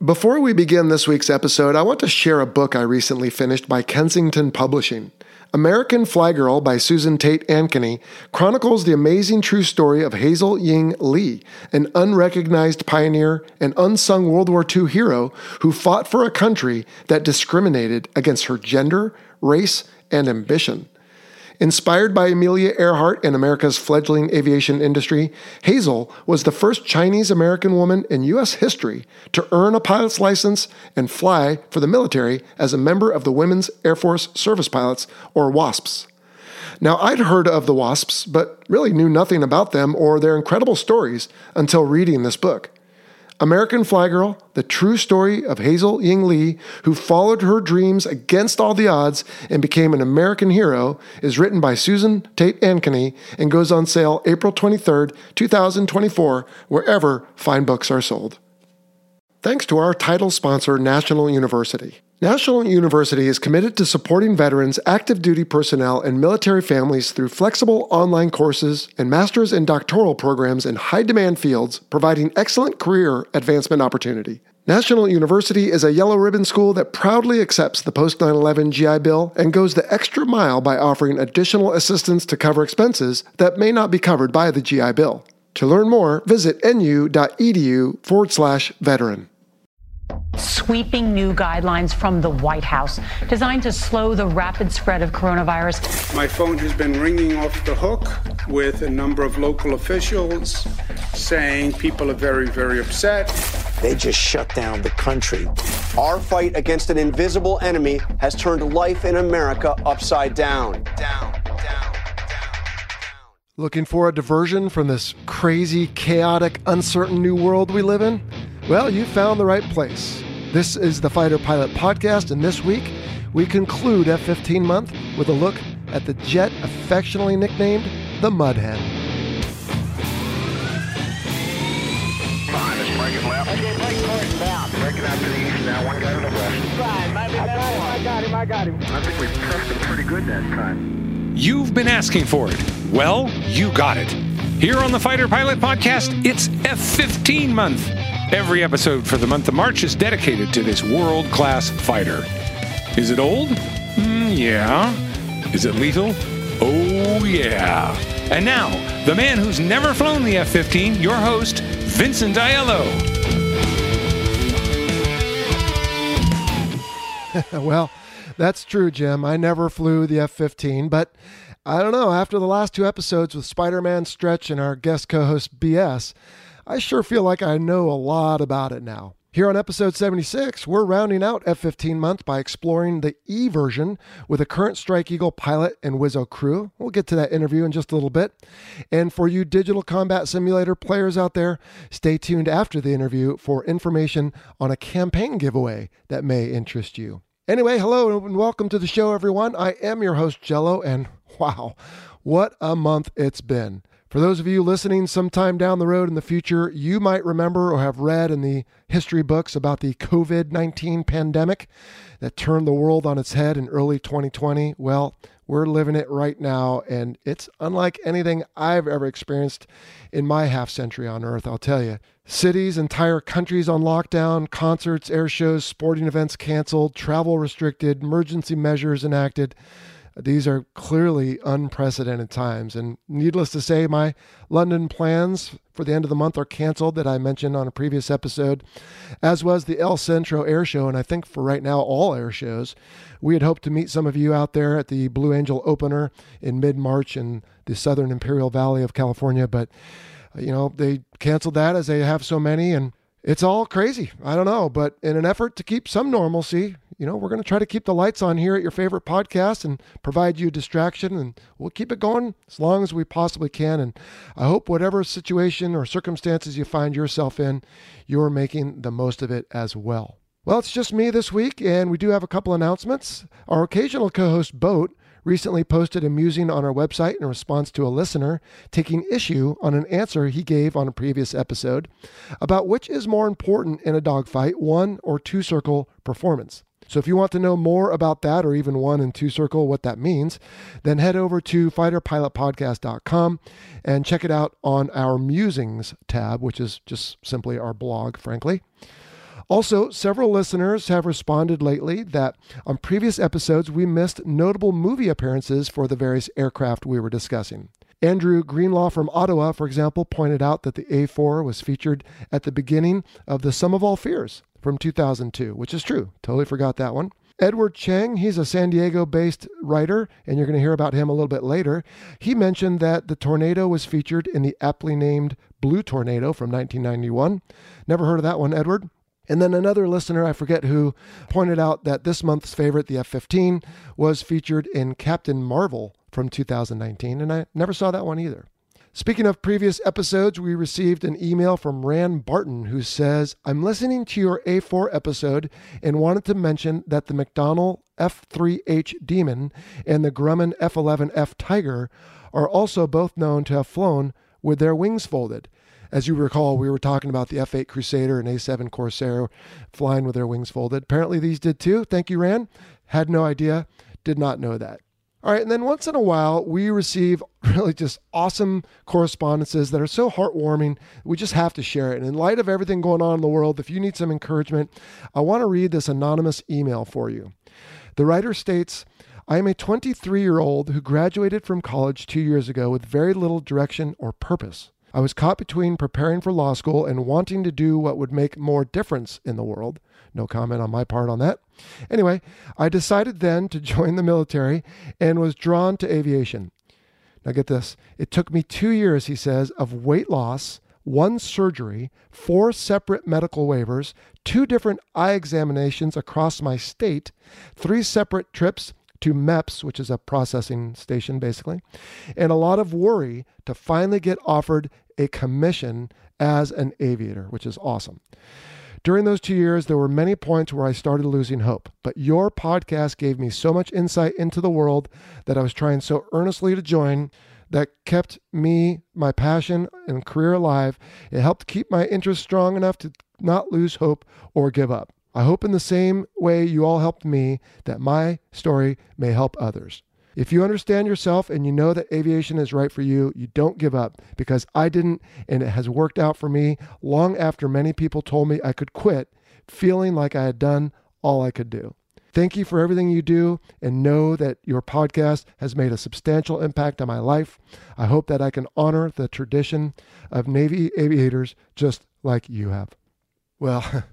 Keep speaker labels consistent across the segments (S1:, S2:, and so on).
S1: Before we begin this week's episode, I want to share a book I recently finished by Kensington Publishing. American Fly Girl by Susan Tate Ankeny chronicles the amazing true story of Hazel Ying Lee, an unrecognized pioneer and unsung World War II hero who fought for a country that discriminated against her gender, race, and ambition. Inspired by Amelia Earhart and America's fledgling aviation industry, Hazel was the first Chinese-American woman in U.S. history to earn a pilot's license and fly for the military as a member of the Women's Air Force Service Pilots, or WASPs. Now, I'd heard of the WASPs, but really knew nothing about them or their incredible stories until reading this book. American Fly Girl, the true story of Hazel Ying Lee, who followed her dreams against all the odds and became an American hero, is written by Susan Tate Ankeny and goes on sale April 23rd, 2024, wherever fine books are sold. Thanks to our title sponsor, National University. National University is committed to supporting veterans, active duty personnel, and military families through flexible online courses and master's and doctoral programs in high-demand fields, providing excellent career advancement opportunity. National University is a yellow ribbon school that proudly accepts the post-9/11 GI Bill and goes the extra mile by offering additional assistance to cover expenses that may not be covered by the GI Bill. To learn more, visit nu.edu/veteran.
S2: Sweeping new guidelines from the White House designed to slow the rapid spread of coronavirus.
S3: My phone has been ringing off the hook with a number of local officials saying people are very, very upset.
S4: They just shut down the country. Our fight against an invisible enemy has turned life in America upside down. Down.
S1: Looking for a diversion from this crazy, chaotic, uncertain new world we live in? Well, you found the right place. This is the Fighter Pilot Podcast, and this week we conclude F-15 month with a look at the jet affectionately nicknamed the Mud Hen.
S5: Breaking left. Okay, break course down. Breaking out to the east now. One guy to the west. Fine, maybe I got him. I think we pressed him pretty good that time.
S6: You've been asking for it. Well, you got it. Here on the Fighter Pilot Podcast, it's F-15 month. Every episode for the month of March is dedicated to this world-class fighter. Is it old? Yeah. Is it lethal? Oh, yeah. And now, the man who's never flown the F-15, your host, Vincent Aiello.
S1: Well, that's true, Jim. I never flew the F-15, but I don't know. After the last two episodes with Spider-Man Stretch and our guest co-host BS, I sure feel like I know a lot about it now. Here on episode 76, we're rounding out F-15 month by exploring the E version with a current Strike Eagle pilot and Wizzo crew. We'll get to that interview in just a little bit. And for you digital combat simulator players out there, stay tuned after the interview for information on a campaign giveaway that may interest you. Anyway, hello and welcome to the show, everyone. I am your host, Jello, and wow, what a month it's been. For those of you listening sometime down the road in the future, you might remember or have read in the history books about the COVID-19 pandemic that turned the world on its head in early 2020. Well, we're living it right now, and it's unlike anything I've ever experienced in my half century on Earth, I'll tell you. Cities, entire countries on lockdown, concerts, air shows, sporting events canceled, travel restricted, emergency measures enacted. These are clearly unprecedented times, and needless to say, my London plans for the end of the month are canceled that I mentioned on a previous episode, as was the El Centro Air Show, and I think for right now, all air shows. We had hoped to meet some of you out there at the Blue Angel Opener in mid-March in the Southern Imperial Valley of California, but they canceled that as they have so many, and it's all crazy. I don't know, but in an effort to keep some normalcy, we're going to try to keep the lights on here at your favorite podcast and provide you a distraction, and we'll keep it going as long as we possibly can. And I hope whatever situation or circumstances you find yourself in, you're making the most of it as well. Well, it's just me this week, and we do have a couple announcements. Our occasional co-host, Boat, recently posted a musing on our website in response to a listener taking issue on an answer he gave on a previous episode about which is more important in a dogfight, 1 or 2 circle performance. So if you want to know more about that, or even 1 and 2 circle, what that means, then head over to fighterpilotpodcast.com and check it out on our Musings tab, which is just simply our blog, frankly. Also, several listeners have responded lately that on previous episodes we missed notable movie appearances for the various aircraft we were discussing. Andrew Greenlaw from Ottawa, for example, pointed out that the A4 was featured at the beginning of The Sum of All Fears from 2002, which is true. Totally forgot that one. Edward Cheng, he's a San Diego-based writer, and you're going to hear about him a little bit later. He mentioned that the Tornado was featured in the aptly named Blue Tornado from 1991. Never heard of that one, Edward. And then another listener, I forget who, pointed out that this month's favorite, the F-15, was featured in Captain Marvel from 2019, and I never saw that one either. Speaking of previous episodes, we received an email from Rand Barton who says, I'm listening to your A4 episode and wanted to mention that the McDonnell F-3H Demon and the Grumman F-11F Tiger are also both known to have flown with their wings folded. As you recall, we were talking about the F-8 Crusader and A-7 Corsair flying with their wings folded. Apparently these did too. Thank you, Rand. Had no idea. Did not know that. All right, and then once in a while, we receive really just awesome correspondences that are so heartwarming, we just have to share it. And in light of everything going on in the world, if you need some encouragement, I want to read this anonymous email for you. The writer states, I am a 23-year-old who graduated from college 2 years ago with very little direction or purpose. I was caught between preparing for law school and wanting to do what would make more difference in the world. No comment on my part on that. Anyway, I decided then to join the military and was drawn to aviation. Now get this. It took me 2 years, he says, of weight loss, 1 surgery, 4 separate medical waivers, 2 different eye examinations across my state, 3 separate trips to MEPS, which is a processing station basically, and a lot of worry to finally get offered a commission as an aviator, which is awesome. During those 2 years, there were many points where I started losing hope, but your podcast gave me so much insight into the world that I was trying so earnestly to join that kept me, my passion and career alive. It helped keep my interest strong enough to not lose hope or give up. I hope in the same way you all helped me that my story may help others. If you understand yourself and you know that aviation is right for you, you don't give up, because I didn't, and it has worked out for me long after many people told me I could quit, feeling like I had done all I could do. Thank you for everything you do, and know that your podcast has made a substantial impact on my life. I hope that I can honor the tradition of Navy aviators just like you have. Well,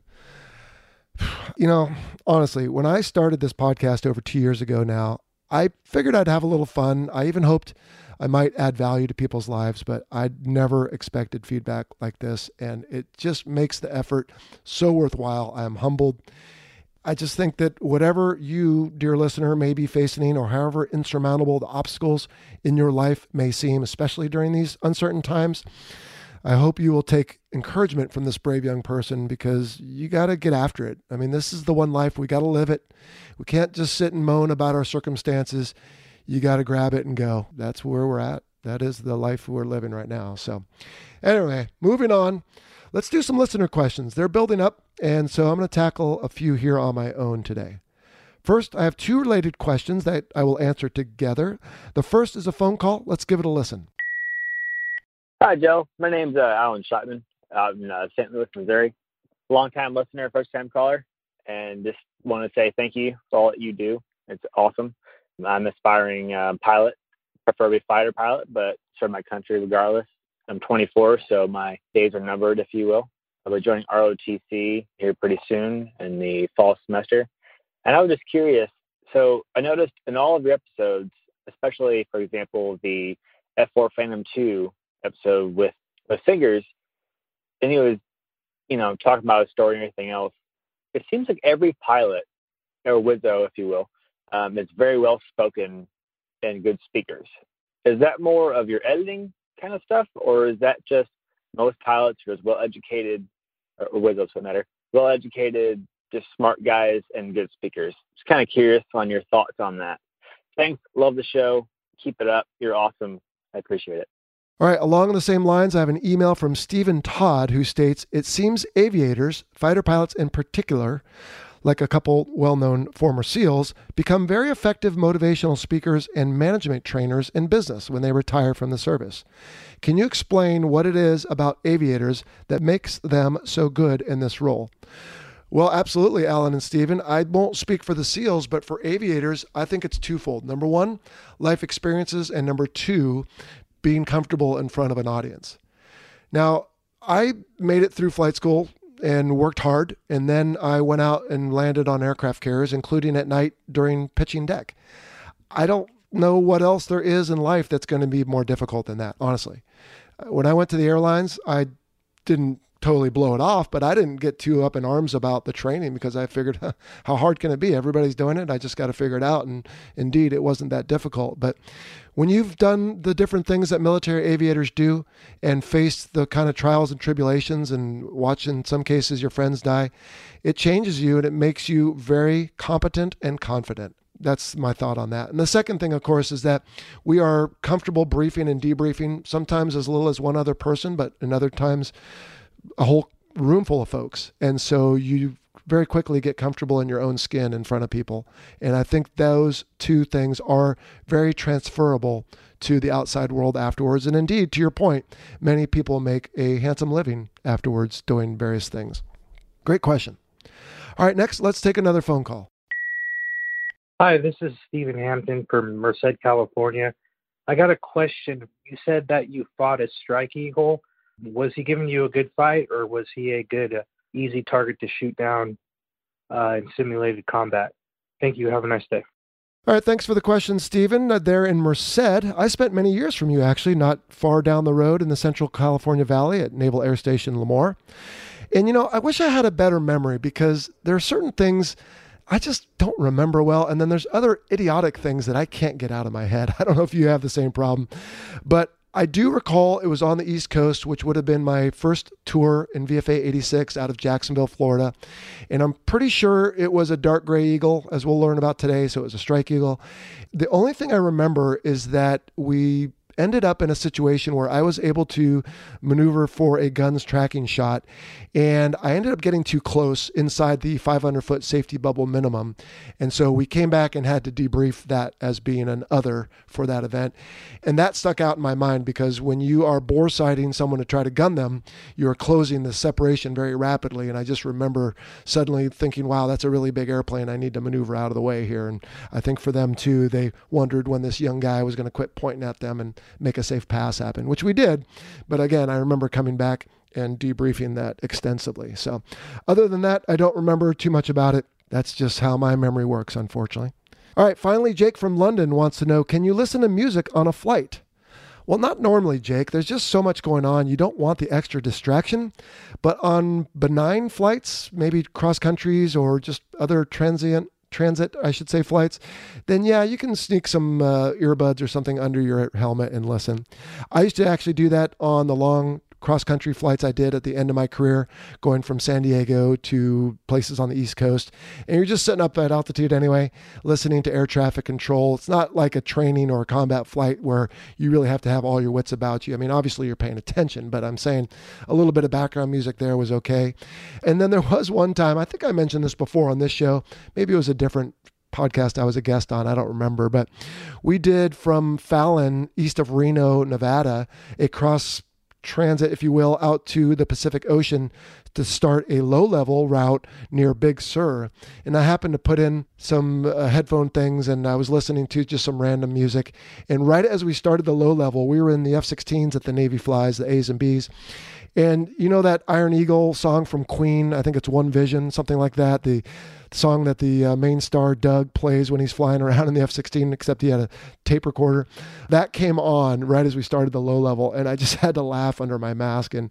S1: honestly, when I started this podcast over 2 years ago now, I figured I'd have a little fun. I even hoped I might add value to people's lives, but I'd never expected feedback like this, and it just makes the effort so worthwhile. I am humbled. I just think that whatever you, dear listener, may be facing, or however insurmountable the obstacles in your life may seem, especially during these uncertain times, I hope you will take encouragement from this brave young person, because you got to get after it. I mean, this is the one life. We got to live it. We can't just sit and moan about our circumstances. You got to grab it and go. That's where we're at. That is the life we're living right now. So anyway, moving on. Let's do some listener questions. They're building up, and so I'm going to tackle a few here on my own today. First, I have 2 related questions that I will answer together. The first is a phone call. Let's give it a listen.
S7: Hi, Joe. My name's Alan Schottman out in St. Louis, Missouri. Long-time listener, first-time caller, and just want to say thank you for all that you do. It's awesome. I'm an aspiring pilot, preferably fighter pilot, but serve my country regardless. I'm 24, so my days are numbered, if you will. I'll be joining ROTC here pretty soon in the fall semester. And I was just curious. So I noticed in all of your episodes, especially, for example, the F4 Phantom 2 episode with figures, and he was, talking about a story and everything else. It seems like every pilot, or Wizzo, if you will, is very well spoken and good speakers. Is that more of your editing kind of stuff, or is that just most pilots are as well educated, or Wizzos for that matter, well educated, just smart guys and good speakers? Just kind of curious on your thoughts on that. Thanks. Love the show. Keep it up. You're awesome. I appreciate it.
S1: All right, along the same lines, I have an email from Stephen Todd who states, it seems aviators, fighter pilots in particular, like a couple well-known former SEALs, become very effective motivational speakers and management trainers in business when they retire from the service. Can you explain what it is about aviators that makes them so good in this role? Well, absolutely, Alan and Stephen. I won't speak for the SEALs, but for aviators, I think it's twofold. Number one, life experiences, and number two, being comfortable in front of an audience. Now, I made it through flight school and worked hard, and then I went out and landed on aircraft carriers, including at night during pitching deck. I don't know what else there is in life that's going to be more difficult than that, honestly. When I went to the airlines, I didn't totally blow it off, but I didn't get too up in arms about the training because I figured, how hard can it be? Everybody's doing it. I just got to figure it out. And indeed, it wasn't that difficult. But when you've done the different things that military aviators do and faced the kind of trials and tribulations and watch, in some cases, your friends die, it changes you and it makes you very competent and confident. That's my thought on that. And the second thing, of course, is that we are comfortable briefing and debriefing, sometimes as little as one other person, but in other times, a whole room full of folks. And so you very quickly get comfortable in your own skin in front of people. And I think those two things are very transferable to the outside world afterwards. And indeed, to your point, many people make a handsome living afterwards doing various things. Great question. All right, next, let's take another phone call.
S8: Hi, this is Stephen Hampton from Merced, California. I got a question. You said that you fought a Strike Eagle. Was he giving you a good fight, or was he a good, easy target to shoot down in simulated combat? Thank you. Have a nice day.
S1: All right, thanks for the question, Stephen. There in Merced, I spent many years from you, actually, not far down the road in the Central California Valley at Naval Air Station Lemoore. And, I wish I had a better memory because there are certain things I just don't remember well. And then there's other idiotic things that I can't get out of my head. I don't know if you have the same problem, but I do recall it was on the East Coast, which would have been my first tour in VFA 86 out of Jacksonville, Florida. And I'm pretty sure it was a dark gray eagle, as we'll learn about today. So it was a Strike Eagle. The only thing I remember is that we ended up in a situation where I was able to maneuver for a guns tracking shot, and I ended up getting too close inside the 500-foot safety bubble minimum. And so we came back and had to debrief that as being an other for that event. And that stuck out in my mind because when you are bore sighting someone to try to gun them, you're closing the separation very rapidly. And I just remember suddenly thinking, wow, that's a really big airplane. I need to maneuver out of the way here. And I think for them too, they wondered when this young guy was going to quit pointing at them and make a safe pass happen, which we did. But again, I remember coming back and debriefing that extensively. So other than that, I don't remember too much about it. That's just how my memory works, unfortunately. All right, finally, Jake from London wants to know, can you listen to music on a flight? Well, not normally, Jake. There's just so much going on. You don't want the extra distraction. But on benign flights, maybe cross countries or just other transit, flights, then yeah, you can sneak some earbuds or something under your helmet and listen. I used to actually do that on the long cross-country flights I did at the end of my career, going from San Diego to places on the East Coast. And you're just sitting up at altitude anyway, listening to air traffic control. It's not like a training or a combat flight where you really have to have all your wits about you. I mean, obviously you're paying attention, but I'm saying a little bit of background music there was okay. And then there was one time, I think I mentioned this before on this show, maybe it was a different podcast I was a guest on, I don't remember, but we did from Fallon, east of Reno, Nevada, a cross transit, if you will, out to the Pacific Ocean to start a low-level route near Big Sur. And I happened to put in some headphone things, and I was listening to just some random music. And right as we started the low-level, we were in the F-16s that the Navy flies, the A's and B's. And you know that Iron Eagle song from Queen? I think it's One Vision, something like that. The song that the main star Doug plays when he's flying around in the F-16, except he had a tape recorder. That came on right as we started the low level, and I just had to laugh under my mask, and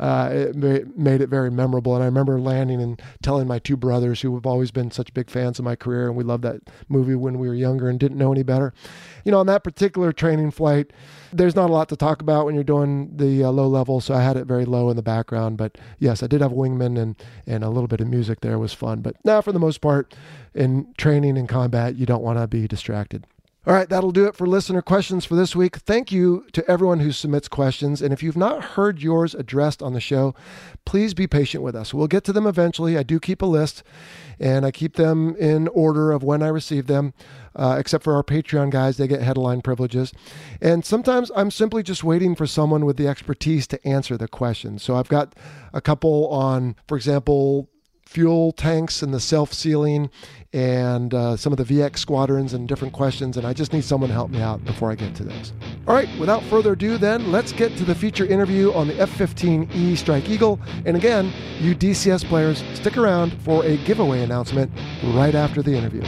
S1: it made it very memorable. And I remember landing and telling my two brothers, who have always been such big fans of my career, and we loved that movie when we were younger and didn't know any better. On that particular training flight, there's not a lot to talk about when you're doing the low level, so I had it very low in the background. But yes, I did have wingman and a little bit of music there. Was fun. But now, for the most part, in training and combat, you don't want to be distracted. All right, that'll do it for listener questions for this week. Thank you to everyone who submits questions. And if you've not heard yours addressed on the show, please be patient with us. We'll get to them eventually. I do keep a list, and I keep them in order of when I receive them, except for our Patreon guys. They get headline privileges. And sometimes I'm simply just waiting for someone with the expertise to answer the question. So I've got a couple on, for example, fuel tanks and the self-sealing and some of the VX squadrons and different questions, and I just need someone to help me out before I get to those. All right, without further ado then, let's get to the feature interview on the F-15E Strike Eagle. And again, you DCS players, stick around for a giveaway announcement right after the interview.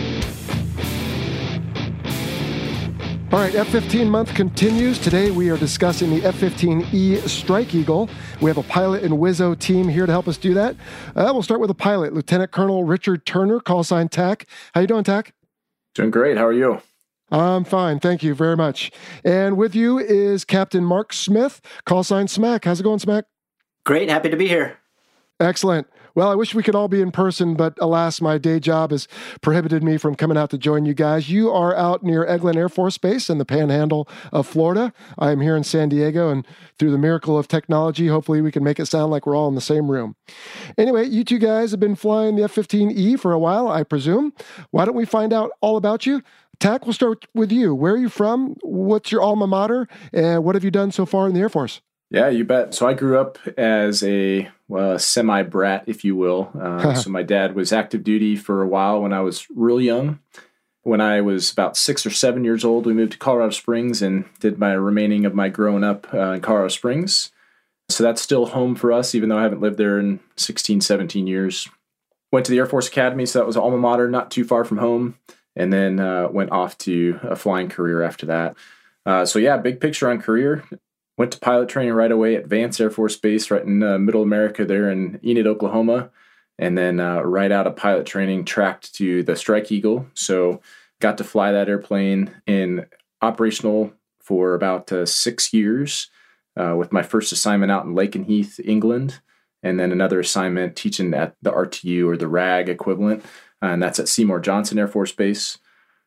S1: All right, F-15 month continues. Today we are discussing the F-15E Strike Eagle. We have a pilot and Wizzo team here to help us do that. We'll start with a pilot, Lieutenant Colonel Richard Turner, call sign TAC. How you doing, TAC?
S9: Doing great. How are you?
S1: I'm fine. Thank you very much. And with you is Captain Mark Smith, call sign Smack. How's it going, Smack?
S10: Great. Happy to be here.
S1: Excellent. Well, I wish we could all be in person, but alas, my day job has prohibited me from coming out to join you guys. You are out near Eglin Air Force Base in the panhandle of Florida. I am here in San Diego, and through the miracle of technology, hopefully we can make it sound like we're all in the same room. Anyway, you two guys have been flying the F-15E for a while, I presume. Why don't we find out all about you? TAC, we'll start with you. Where are you from? What's your alma mater? And what have you done so far in the Air Force?
S9: Yeah, you bet. So I grew up as a semi-brat, if you will. So my dad was active duty for a while when I was real young. When I was about 6 or 7 years old, we moved to Colorado Springs and did my remaining of my growing up in Colorado Springs. So that's still home for us, even though I haven't lived there in 16, 17 years. Went to the Air Force Academy, so that was alma mater, not too far from home. And then went off to a flying career after that. So yeah, big picture on career. Went to pilot training right away at Vance Air Force Base, right in middle America there in Enid, Oklahoma. And then right out of pilot training, tracked to the Strike Eagle. So got to fly that airplane in operational for about 6 years, with my first assignment out in Lakenheath, England, and then another assignment teaching at the RTU or the RAG equivalent, and that's at Seymour Johnson Air Force Base.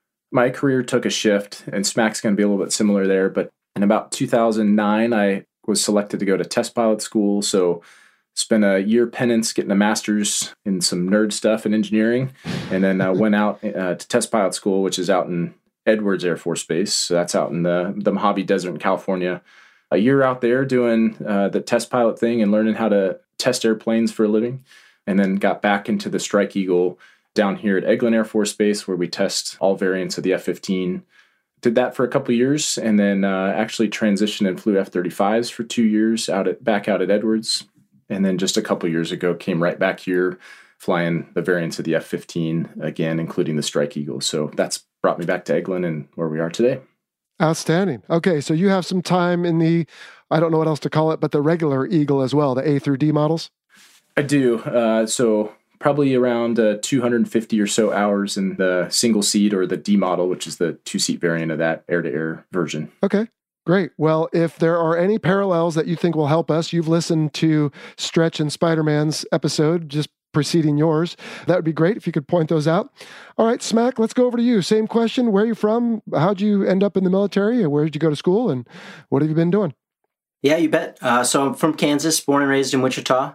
S9: My career took a shift, and SMAC's going to be a little bit similar there, but in about 2009, I was selected to go to test pilot school, so spent a year penance getting a master's in some nerd stuff in engineering, and then went out to test pilot school, which is out in Edwards Air Force Base. So that's out in the Mojave Desert in California. A year out there doing the test pilot thing and learning how to test airplanes for a living, and then got back into the Strike Eagle down here at Eglin Air Force Base, where we test all variants of the F-15. Did that for a couple of years, and then actually transitioned and flew F-35s for 2 years back out at Edwards. And then just a couple of years ago, came right back here flying the variants of the F-15 again, including the Strike Eagle. So that's brought me back to Eglin and where we are today.
S1: Outstanding. Okay, so you have some time in the, I don't know what else to call it, but the regular Eagle as well, the A through D models?
S9: I do. So probably around 250 or so hours in the single seat or the D model, which is the 2-seat variant of that air-to-air version.
S1: Okay, great. Well, if there are any parallels that you think will help us, you've listened to Stretch and Spider-Man's episode just preceding yours. That would be great if you could point those out. All right, Smack, let's go over to you. Same question. Where are you from? How'd you end up in the military? Where did you go to school? And what have you been doing?
S10: Yeah, you bet. So I'm from Kansas, born and raised in Wichita.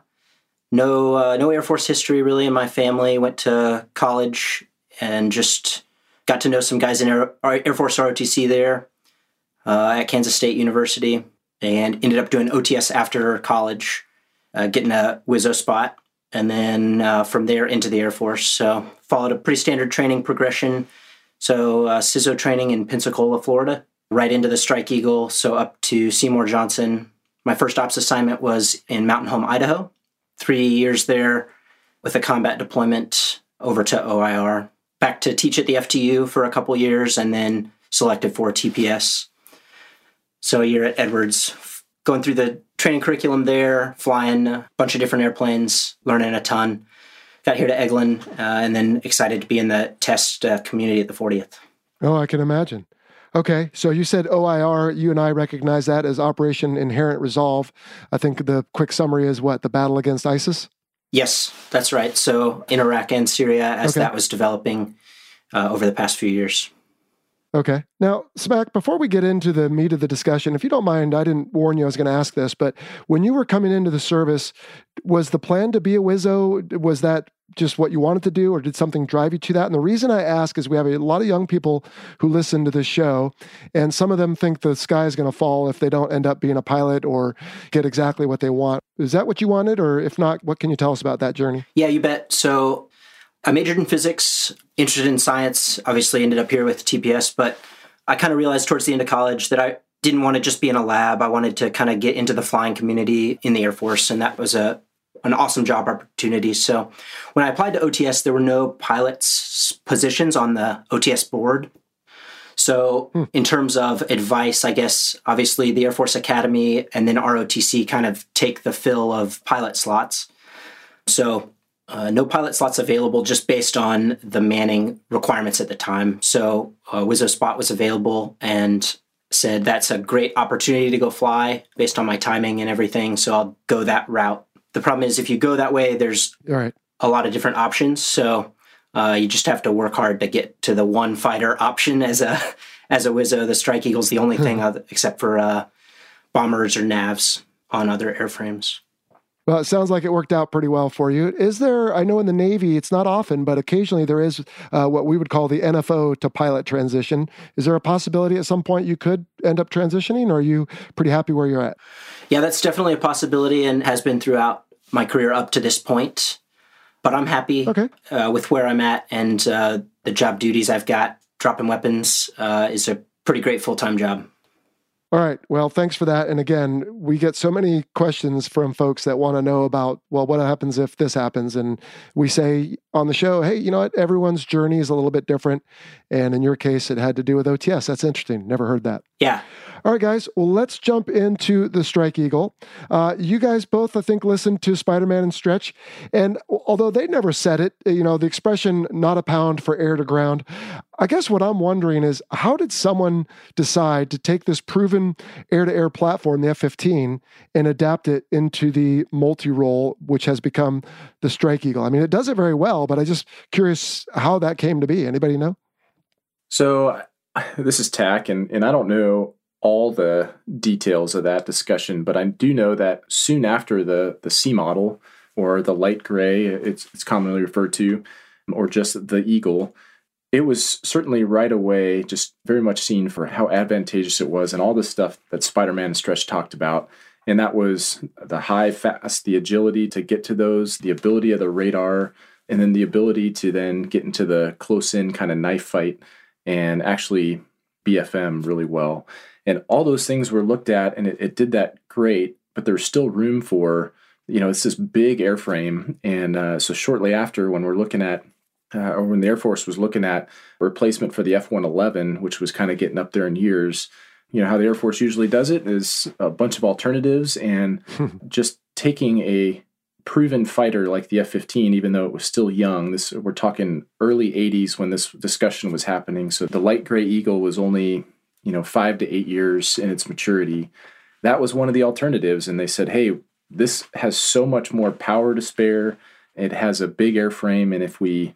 S10: No Air Force history really in my family. Went to college and just got to know some guys in Air Force ROTC there at Kansas State University, and ended up doing OTS after college, getting a Wizzo spot, and then from there into the Air Force. So followed a pretty standard training progression. So CISO training in Pensacola, Florida, right into the Strike Eagle, so up to Seymour Johnson. My first ops assignment was in Mountain Home, Idaho. 3 years there with a combat deployment over to OIR. Back to teach at the FTU for a couple years, and then selected for TPS. So a year at Edwards, going through the training curriculum there, flying a bunch of different airplanes, learning a ton. Got here to Eglin, and then excited to be in the test community at the 40th.
S1: Oh, I can imagine. Okay, so you said OIR, you and I recognize that as Operation Inherent Resolve. I think the quick summary is what, the battle against ISIS?
S10: Yes, that's right. So in Iraq and Syria as that was developing over the past few years.
S1: Okay. Now, Smack, before we get into the meat of the discussion, if you don't mind, I didn't warn you I was going to ask this, but when you were coming into the service, was the plan to be a Wizzo? Was that just what you wanted to do, or did something drive you to that? And the reason I ask is we have a lot of young people who listen to this show, and some of them think the sky is going to fall if they don't end up being a pilot or get exactly what they want. Is that what you wanted? Or if not, what can you tell us about that journey?
S10: Yeah, you bet. So I majored in physics, interested in science, obviously ended up here with TPS, but I kind of realized towards the end of college that I didn't want to just be in a lab. I wanted to kind of get into the flying community in the Air Force, and that was an awesome job opportunity. So when I applied to OTS, there were no pilots positions on the OTS board. So in terms of advice, I guess, obviously the Air Force Academy and then ROTC kind of take the fill of pilot slots. So no pilot slots available just based on the manning requirements at the time. So Wizzo Spot was available and said, that's a great opportunity to go fly based on my timing and everything. So I'll go that route. The problem is if you go that way, there's a lot of different options. So you just have to work hard to get to the one fighter option as a Wizzo. The Strike Eagle's the only thing except for bombers or NAVs on other airframes.
S1: Well, it sounds like it worked out pretty well for you. Is there, I know in the Navy, it's not often, but occasionally there is what we would call the NFO to pilot transition. Is there a possibility at some point you could end up transitioning, or are you pretty happy where you're at?
S10: Yeah, that's definitely a possibility and has been throughout my career up to this point. But I'm happy with where I'm at, and the job duties I've got. Dropping weapons is a pretty great full-time job.
S1: All right. Well, thanks for that. And again, we get so many questions from folks that want to know about, well, what happens if this happens? And we say on the show, hey, you know what? Everyone's journey is a little bit different. And in your case, it had to do with OTS. That's interesting. Never heard that.
S10: Yeah.
S1: All right, guys. Well, let's jump into the Strike Eagle. You guys both, I think, listened to Spider-Man and Stretch. And although they never said it, you know, the expression not a pound for air to ground, I guess what I'm wondering is how did someone decide to take this proven air-to-air platform, the F-15, and adapt it into the multi-role, which has become the Strike Eagle? I mean, it does it very well, but I'm just curious how that came to be. Anybody know?
S9: So this is TAC, and I don't know all the details of that discussion, but I do know that soon after the C model, or the light gray, it's commonly referred to, or just the Eagle, it was certainly right away just very much seen for how advantageous it was and all the stuff that Spider-Man and Stretch talked about. And that was the high, fast, the agility to get to those, the ability of the radar, and then the ability to then get into the close-in kind of knife fight and actually BFM really well. And all those things were looked at, and it did that great, but there's still room for, you know, it's this big airframe. And so shortly after, when we're looking at, or when the Air Force was looking at replacement for the F-111, which was kind of getting up there in years, you know, how the Air Force usually does it is a bunch of alternatives and just taking a proven fighter like the F-15, even though it was still young. We're talking early 80s when this discussion was happening. So the light gray Eagle was only, 5 to 8 years in its maturity. That was one of the alternatives. And they said, hey, this has so much more power to spare. It has a big airframe. And if we'll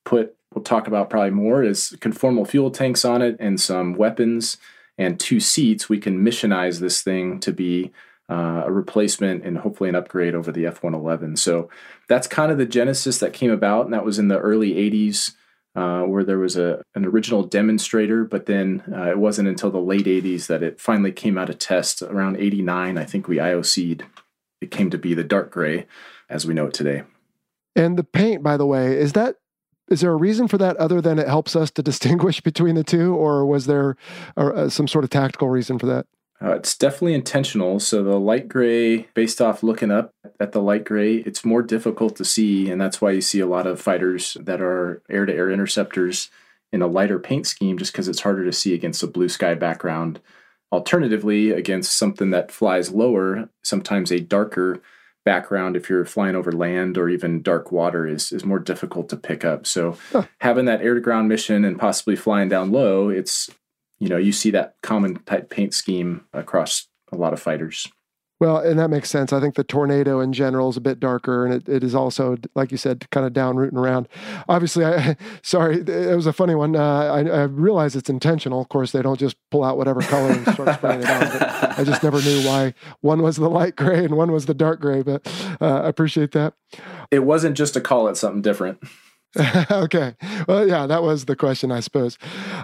S9: talk about probably more, is conformal fuel tanks on it and some weapons and 2 seats, we can missionize this thing to be a replacement and hopefully an upgrade over the F-111. So that's kind of the genesis that came about. And that was in the early 80s. Where there was an original demonstrator, but then it wasn't until the late 80s that it finally came out of test. Around 89, I think we IOC'd. It came to be the dark gray as we know it today.
S1: And the paint, by the way, is there a reason for that other than it helps us to distinguish between the two, or was there some sort of tactical reason for that?
S9: It's definitely intentional. So the light gray, based off looking up at the light gray, it's more difficult to see, and that's why you see a lot of fighters that are air-to-air interceptors in a lighter paint scheme, just because it's harder to see against a blue sky background. Alternatively, against something that flies lower, sometimes a darker background, if you're flying over land or even dark water, is more difficult to pick up. So having that air-to-ground mission and possibly flying down low, it's you see that common type paint scheme across a lot of fighters.
S1: Well, and that makes sense. I think the Tornado in general is a bit darker, and it is also, like you said, kind of down rooting around. Obviously, sorry, it was a funny one. I realize it's intentional. Of course, they don't just pull out whatever color and start spraying it on. But I just never knew why one was the light gray and one was the dark gray, but I appreciate that.
S9: It wasn't just to call it something different.
S1: Okay. Well, yeah, that was the question, I suppose.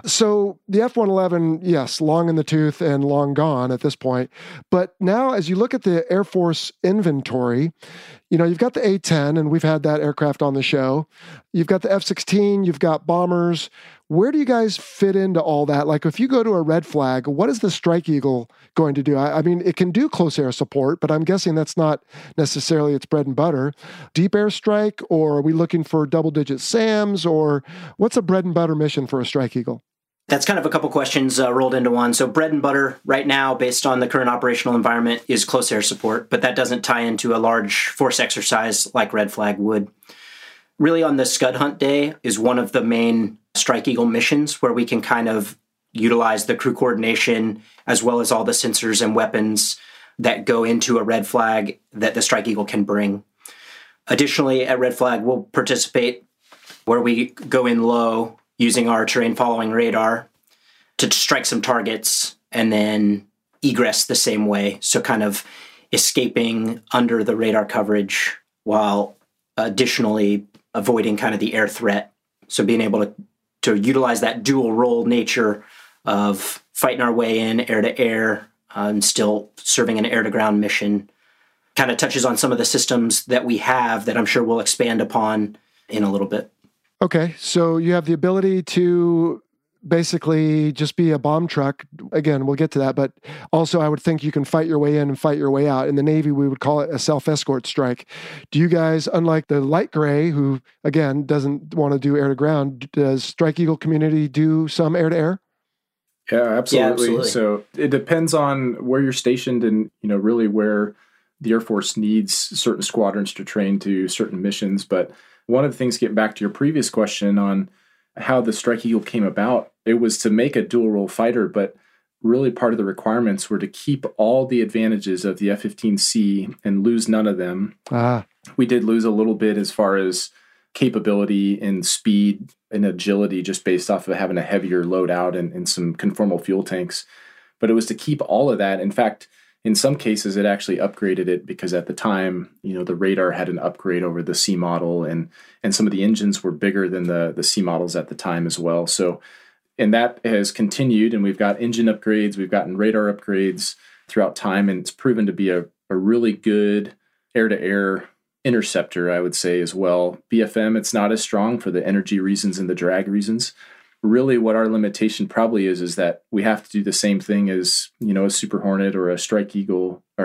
S1: So the F-111, yes, long in the tooth and long gone at this point. But now as you look at the Air Force inventory, you've got the A-10, and we've had that aircraft on the show. You've got the F-16, you've got bombers. Where do you guys fit into all that? Like, if you go to a Red Flag, what is the Strike Eagle going to do? I mean, it can do close air support, but I'm guessing that's not necessarily its bread and butter. Deep air strike, or are we looking for double-digit SAMs, or what's a bread and butter mission for a Strike Eagle?
S10: That's kind of a couple questions rolled into one. So bread and butter right now, based on the current operational environment, is close air support, but that doesn't tie into a large force exercise like Red Flag would. Really, on the Scud Hunt Day is one of the main Strike Eagle missions where we can kind of utilize the crew coordination as well as all the sensors and weapons that go into a Red Flag that the Strike Eagle can bring. Additionally, at Red Flag, we'll participate where we go in low using our terrain following radar to strike some targets and then egress the same way. So kind of escaping under the radar coverage while additionally avoiding kind of the air threat. So being able to utilize that dual role nature of fighting our way in air to air and still serving an air to ground mission kind of touches on some of the systems that we have that I'm sure we'll expand upon in a little bit.
S1: Okay, so you have the ability to basically just be a bomb truck. Again, we'll get to that, but also I would think you can fight your way in and fight your way out. In the Navy, we would call it a self-escort strike. Do you guys, unlike the light gray, who, again, doesn't want to do air-to-ground, does Strike Eagle community do some air-to-air?
S9: Yeah, absolutely. So it depends on where you're stationed and, really where the Air Force needs certain squadrons to train to certain missions. But one of the things, getting back to your previous question on how the Strike Eagle came about, it was to make a dual role fighter, but really part of the requirements were to keep all the advantages of the F-15C and lose none of them. We did lose a little bit as far as capability and speed and agility just based off of having a heavier loadout and some conformal fuel tanks. But it was to keep all of that. In fact, in some cases, it actually upgraded it because at the time, the radar had an upgrade over the C model and some of the engines were bigger than the C models at the time as well. So, and that has continued, and we've got engine upgrades, we've gotten radar upgrades throughout time, and it's proven to be a really good air-to-air interceptor, I would say, as well. BFM, it's not as strong for the energy reasons and the drag reasons. Really what our limitation probably is that we have to do the same thing as, a Super Hornet or a Strike Eagle, or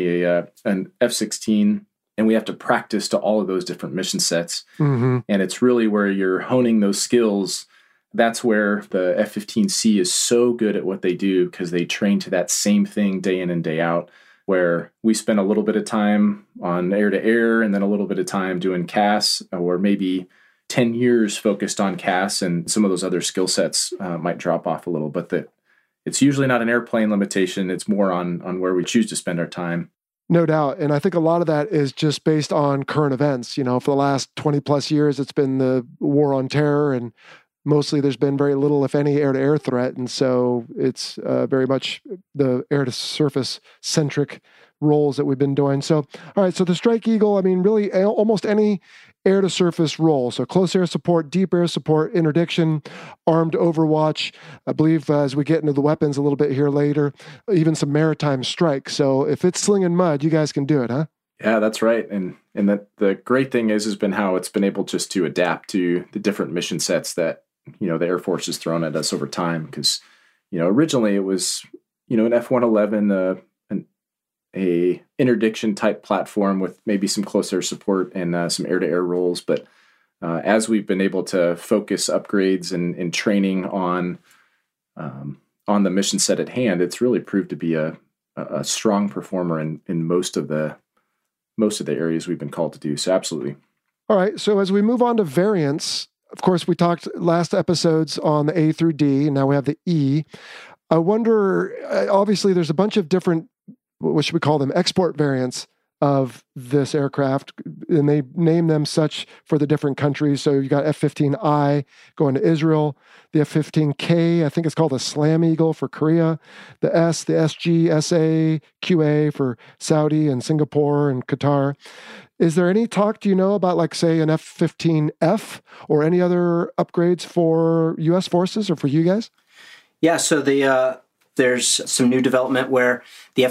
S9: an F-16, and we have to practice to all of those different mission sets. Mm-hmm. And it's really where you're honing those skills. That's where the F-15C is so good at what they do, because they train to that same thing day in and day out, where we spend a little bit of time on air-to-air and then a little bit of time doing CAS, or maybe 10 years focused on CAS, and some of those other skill sets might drop off a little. But it's usually not an airplane limitation. It's more on where we choose to spend our time.
S1: No doubt. And I think a lot of that is just based on current events. For the last 20 plus years, it's been the war on terror, and mostly there's been very little, if any, air-to-air threat. And so it's very much the air-to-surface centric roles that we've been doing. So, all right, so the Strike Eagle, really almost any air-to-surface role. So close air support, deep air support, interdiction, armed overwatch. I believe as we get into the weapons a little bit here later, even some maritime strike. So if it's slinging mud, you guys can do it, huh?
S9: Yeah, that's right. And the great thing has been how it's been able just to adapt to the different mission sets that, the Air Force has thrown at us over time. Because, originally it was, an F-111, a interdiction type platform with maybe some close air support and some air-to-air roles. But as we've been able to focus upgrades and training on the mission set at hand, it's really proved to be a strong performer in most of the areas we've been called to do. So absolutely.
S1: All right. So as we move on to variants, of course, we talked last episodes on the A through D, and now we have the E. I wonder, obviously there's a bunch of different what should we call them, export variants of this aircraft, and they name them such for the different countries. So you've got F-15I going to Israel, the F-15K, I think it's called a Slam Eagle for Korea, the SG, SA, QA for Saudi and Singapore and Qatar. Is there any talk, do you know, about like, say, an F-15F or any other upgrades for U.S. forces or for you guys?
S10: Yeah, so there's some new development where the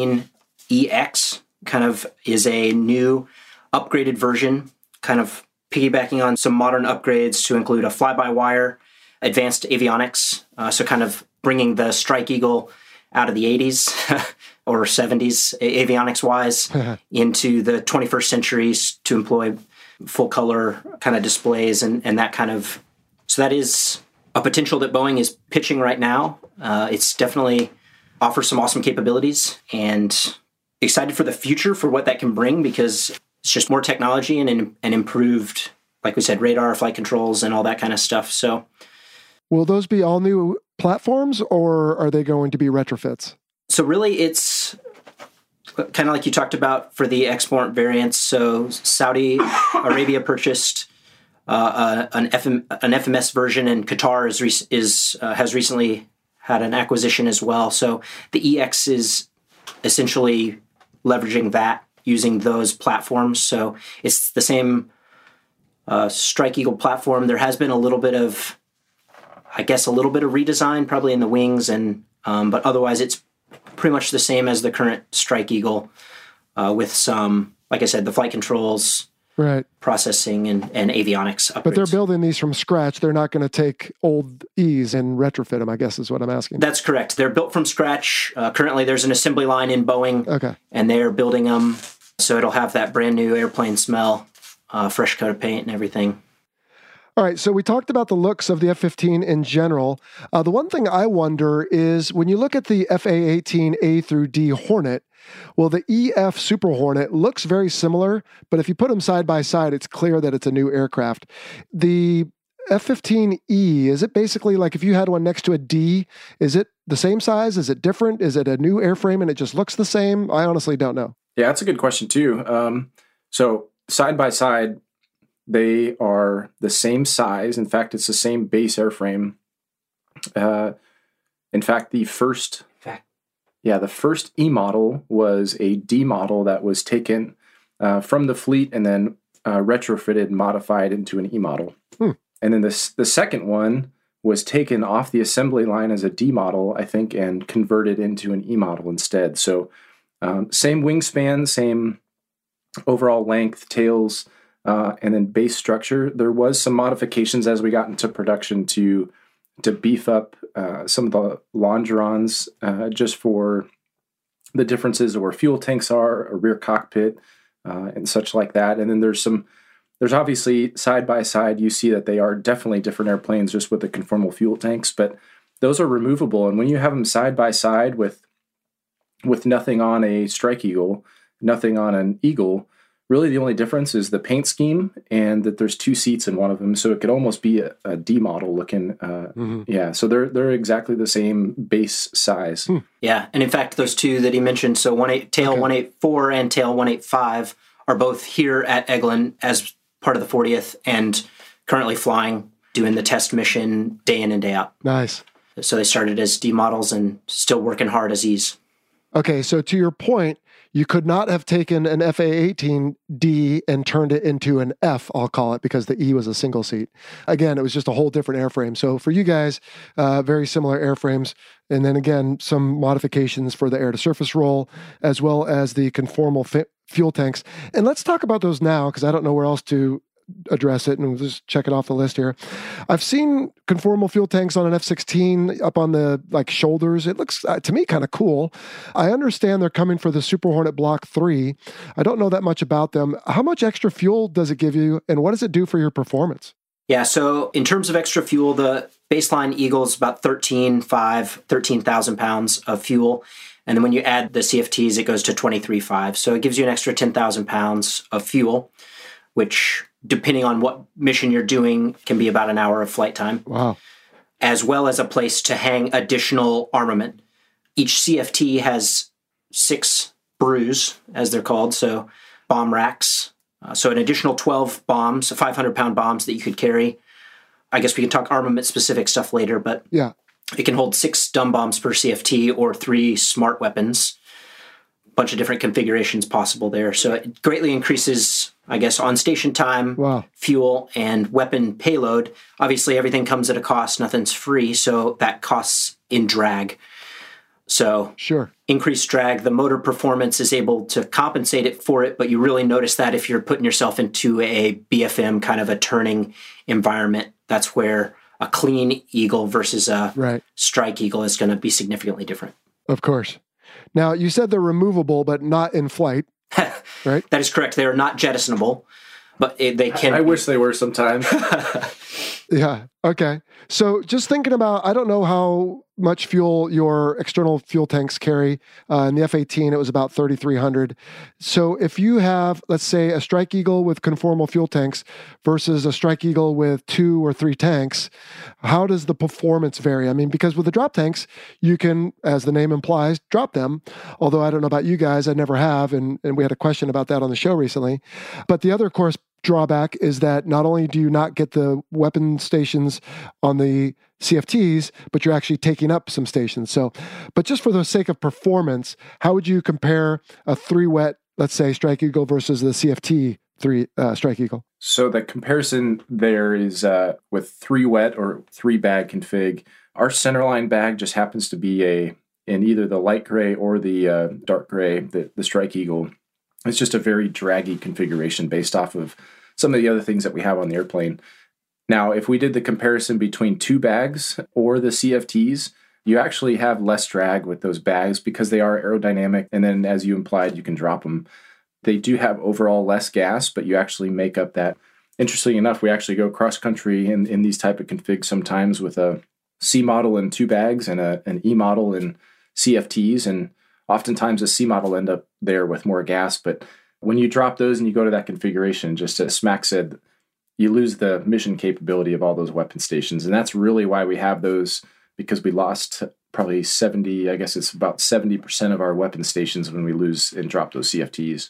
S10: F-15EX kind of is a new upgraded version, kind of piggybacking on some modern upgrades to include a fly-by-wire, advanced avionics, so kind of bringing the Strike Eagle out of the 80s or 70s avionics-wise into the 21st century to employ full-color kind of displays and that kind of... So that is a potential that Boeing is pitching right now. It's definitely offers some awesome capabilities, and excited for the future for what that can bring, because it's just more technology and improved, like we said, radar, flight controls, and all that kind of stuff. So,
S1: will those be all new platforms, or are they going to be retrofits?
S10: So really, it's kind of like you talked about for the export variants. So Saudi Arabia purchased an FMS version, and Qatar has recently had an acquisition as well. So the EX is essentially leveraging that, using those platforms. So it's the same Strike Eagle platform. There has been a little bit of redesign, probably in the wings, and but otherwise it's pretty much the same as the current Strike Eagle, with some, like I said, the flight controls,
S1: right,
S10: processing and avionics upgrades.
S1: But they're building these from scratch. They're not going to take old E's and retrofit them, I guess is what I'm asking.
S10: That's correct. They're built from scratch. Currently, there's an assembly line in Boeing,
S1: okay, and
S10: they're building them, so it'll have that brand new airplane smell, fresh coat of paint and everything.
S1: All right, so we talked about the looks of the F-15 in general. The one thing I wonder is when you look at the FA-18 A through D Hornet, well, the EF Super Hornet looks very similar, but if you put them side by side, it's clear that it's a new aircraft. The F-15E, is it basically like if you had one next to a D, is it the same size? Is it different? Is it a new airframe and it just looks the same? I honestly don't know.
S9: Yeah, that's a good question too. So side by side, they are the same size. In fact, it's the same base airframe. In fact, the first E model was a D model that was taken from the fleet and then retrofitted, modified into an E model. And then the second one was taken off the assembly line as a D model, I think, and converted into an E model instead. So same wingspan, same overall length, tails, and then base structure. There was some modifications as we got into production to beef up some of the longerons just for the differences of where fuel tanks are, a rear cockpit, and such like that. And then there's obviously side by side, you see that they are definitely different airplanes just with the conformal fuel tanks, but those are removable. And when you have them side by side with nothing on a Strike Eagle, nothing on an Eagle, really the only difference is the paint scheme and that there's two seats in one of them. So it could almost be a D model looking. Yeah, so they're exactly the same base size.
S10: Yeah, and in fact, those two that he mentioned, so tail 184 and tail 185 are both here at Eglin as part of the 40th and currently flying, doing the test mission day in and day out.
S1: Nice.
S10: So they started as D models and still working hard as E's.
S1: Okay, so to your point, you could not have taken an FA-18D and turned it into an F, I'll call it, because the E was a single seat. Again, it was just a whole different airframe. So for you guys, very similar airframes. And then again, some modifications for the air-to-surface roll, as well as the conformal fuel tanks. And let's talk about those now, because I don't know where else to address it, and we'll just check it off the list here. I've seen conformal fuel tanks on an F-16 up on the shoulders. It looks to me kind of cool. I understand they're coming for the Super Hornet Block 3. I don't know that much about them. How much extra fuel does it give you, and what does it do for your performance?
S10: Yeah, so in terms of extra fuel, the baseline Eagle is about 13,000 pounds of fuel. And then when you add the CFTs, it goes to 23,500. So it gives you an extra 10,000 pounds of fuel, which, depending on what mission you're doing, can be about an hour of flight time.
S1: Wow.
S10: As well as a place to hang additional armament. Each CFT has 6 brews, as they're called, so bomb racks. So an additional 12 bombs, 500-pound bombs that you could carry. I guess we can talk armament-specific stuff later, but
S1: yeah,
S10: it can hold 6 dumb bombs per CFT or 3 smart weapons. Bunch of different configurations possible there. So it greatly increases, I guess, on-station time, fuel, and weapon payload. Obviously, everything comes at a cost. Nothing's free, so that costs in drag. So increased drag, the motor performance is able to compensate it for it, but you really notice that if you're putting yourself into a BFM kind of a turning environment. That's where a clean Eagle versus a Strike Eagle is going to be significantly different.
S1: Of course. Now, you said they're removable, but not in flight, right?
S10: That is correct. They are not jettisonable, but they can.
S9: I wish they were sometimes.
S1: Yeah. Okay. So just thinking about, I don't know how much fuel your external fuel tanks carry. In the F-18, it was about 3,300. So if you have, let's say, a Strike Eagle with conformal fuel tanks versus a Strike Eagle with 2 or 3 tanks, how does the performance vary? I mean, because with the drop tanks, you can, as the name implies, drop them. Although I don't know about you guys, I never have. And we had a question about that on the show recently. But the other, of course, drawback is that not only do you not get the weapon stations on the CFTs, but you're actually taking up some stations. So, but just for the sake of performance, how would you compare a 3-wet, let's say, Strike Eagle versus the CFT 3 Strike Eagle?
S9: So the comparison there is with 3-wet or 3-bag config. Our centerline bag just happens to be in either the light gray or the dark gray, the Strike Eagle. It's just a very draggy configuration based off of some of the other things that we have on the airplane. Now, if we did the comparison between 2 bags or the CFTs, you actually have less drag with those bags because they are aerodynamic. And then, as you implied, you can drop them. They do have overall less gas, but you actually make up that. Interestingly enough, we actually go cross-country in these type of configs sometimes with a C model in 2 bags and an E model in CFTs. And oftentimes a C model end up there with more gas, but when you drop those and you go to that configuration, just as Smack said, you lose the mission capability of all those weapon stations. And that's really why we have those, because we lost probably 70, I guess it's about 70% of our weapon stations when we lose and drop those CFTs.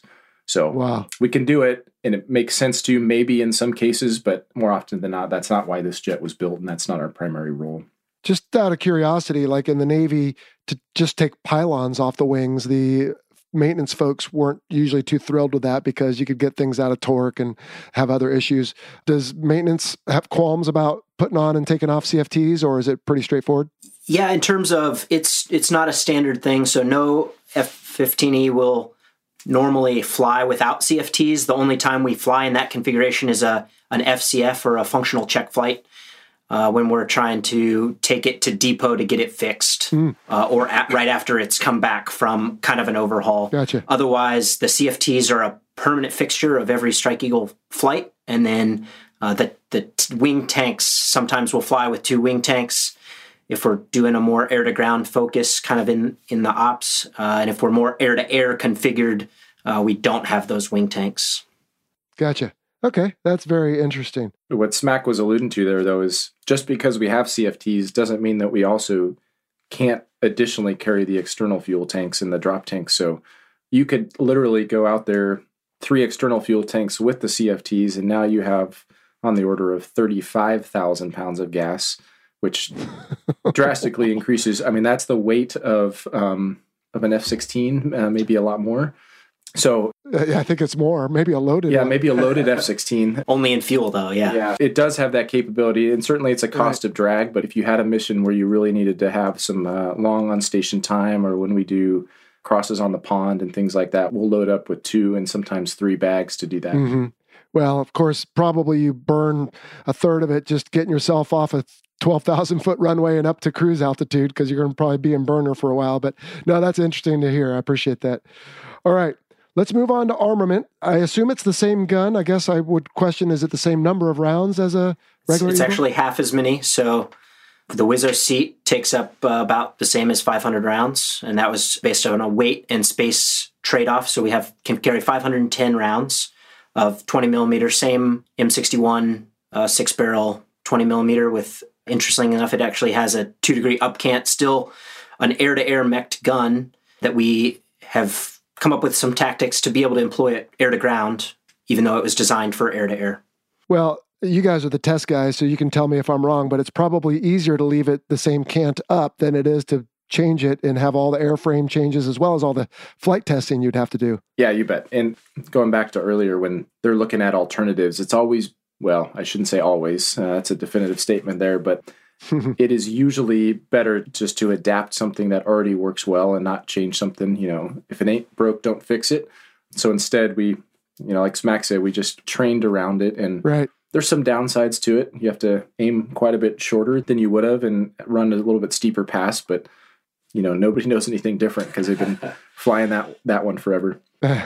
S9: So we can do it, and it makes sense to maybe in some cases, but more often than not, that's not why this jet was built, and that's not our primary role.
S1: Just out of curiosity, like in the Navy, to just take pylons off the wings, the maintenance folks weren't usually too thrilled with that because you could get things out of torque and have other issues. Does maintenance have qualms about putting on and taking off CFTs, or is it pretty straightforward?
S10: Yeah, in terms of it's not a standard thing. So no F-15E will normally fly without CFTs. The only time we fly in that configuration is an FCF or a functional check flight. When we're trying to take it to depot to get it fixed, or right after it's come back from kind of an overhaul.
S1: Gotcha.
S10: Otherwise, the CFTs are a permanent fixture of every Strike Eagle flight, and then the wing tanks sometimes will fly with 2 wing tanks if we're doing a more air-to-ground focus kind of in the ops. And if we're more air-to-air configured, we don't have those wing tanks.
S1: Gotcha. Okay, that's very interesting.
S9: What Smack was alluding to there, though, is just because we have CFTs doesn't mean that we also can't additionally carry the external fuel tanks and the drop tanks. So you could literally go out there, 3 external fuel tanks with the CFTs, and now you have on the order of 35,000 pounds of gas, which drastically increases. I mean, that's the weight of an F-16, maybe a lot more. So
S1: I think it's more, maybe a loaded.
S9: Yeah, maybe a loaded F-16.
S10: Only in fuel, though.
S9: Yeah, it does have that capability, and certainly it's a cost of drag. But if you had a mission where you really needed to have some long on station time, or when we do crosses on the pond and things like that, we'll load up with 2 and sometimes 3 bags to do that.
S1: Mm-hmm. Well, of course, probably you burn a third of it just getting yourself off a 12,000-foot runway and up to cruise altitude, because you're going to probably be in burner for a while. But no, that's interesting to hear. I appreciate that. All right. Let's move on to armament. I assume it's the same gun. I guess I would question, is it the same number of rounds as a regular
S10: It's
S1: Eagle?
S10: actually half as many. So the Wizzo seat takes up about the same as 500 rounds, and that was based on a weight and space trade-off. So we can carry 510 rounds of 20 millimeter, same M61 6-barrel 20 millimeter with, interestingly enough, it actually has a 2-degree upcant, still an air-to-air mech'd gun that we have come up with some tactics to be able to employ it air to ground, even though it was designed for air to air.
S1: Well, you guys are the test guys, so you can tell me if I'm wrong, but it's probably easier to leave it the same cant up than it is to change it and have all the airframe changes as well as all the flight testing you'd have to do.
S9: Yeah, you bet. And going back to earlier, when they're looking at alternatives, it's always, well, I shouldn't say always, that's a definitive statement there, but it is usually better just to adapt something that already works well and not change something. If it ain't broke, don't fix it. So instead we, like Smack said, we just trained around it. And
S1: right.
S9: There's some downsides to it. You have to aim quite a bit shorter than you would have and run a little bit steeper pass, but nobody knows anything different because they've been flying that one forever.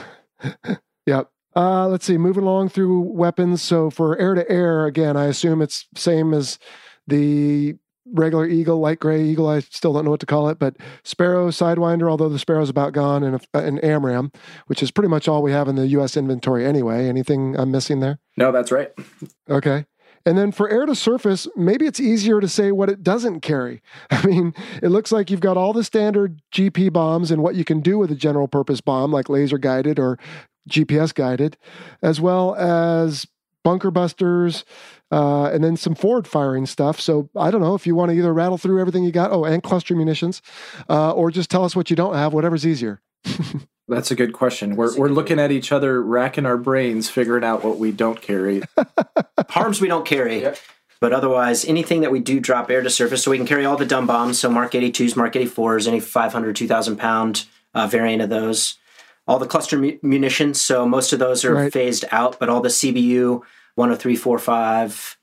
S1: Yep. Let's see, moving along through weapons. So for air to air, again, I assume it's same as the regular Eagle, light gray Eagle. I still don't know what to call it, but Sparrow, Sidewinder, although the Sparrow's about gone, and AMRAAM, which is pretty much all we have in the U.S. inventory anyway. Anything I'm missing there?
S9: No, that's right.
S1: Okay. And then for air to surface, maybe it's easier to say what it doesn't carry. I mean, it looks like you've got all the standard GP bombs and what you can do with a general purpose bomb, like laser guided or GPS guided, as well as bunker busters, and then some forward firing stuff. So I don't know if you want to either rattle through everything you got, and cluster munitions, or just tell us what you don't have, whatever's easier.
S9: That's a good question. We're looking at each other, racking our brains, figuring out what we don't carry.
S10: Harms we don't carry. Yep. But otherwise, anything that we do drop air to surface, so we can carry all the dumb bombs, so Mark 82s, Mark 84s, any 500, 2,000 pound variant of those. All the cluster munitions, so most of those are phased out, but all the CBU 103, 45,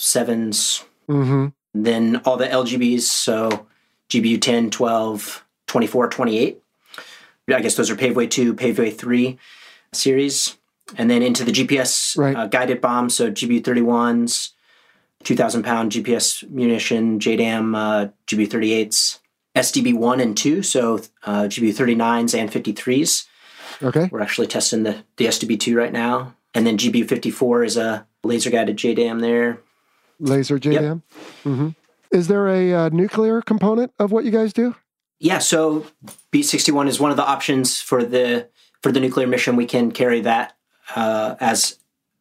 S10: 7s.
S1: Mm-hmm.
S10: Then all the LGBs, so GBU 10, 12, 24, 28. I guess those are Paveway 2, Paveway 3 series. And then into the GPS guided bombs, so GBU 31s, 2,000 pound GPS munition, JDAM, GBU 38s, SDB 1 and 2, so GBU 39s and 53s.
S1: Okay.
S10: We're actually testing the SDB 2 right now. And then GBU 54 is a laser guided JDAM there.
S1: Laser JDAM? Yep. Mm-hmm. Is there a nuclear component of what you guys do?
S10: Yeah, so B-61 is one of the options for the nuclear mission. We can carry that as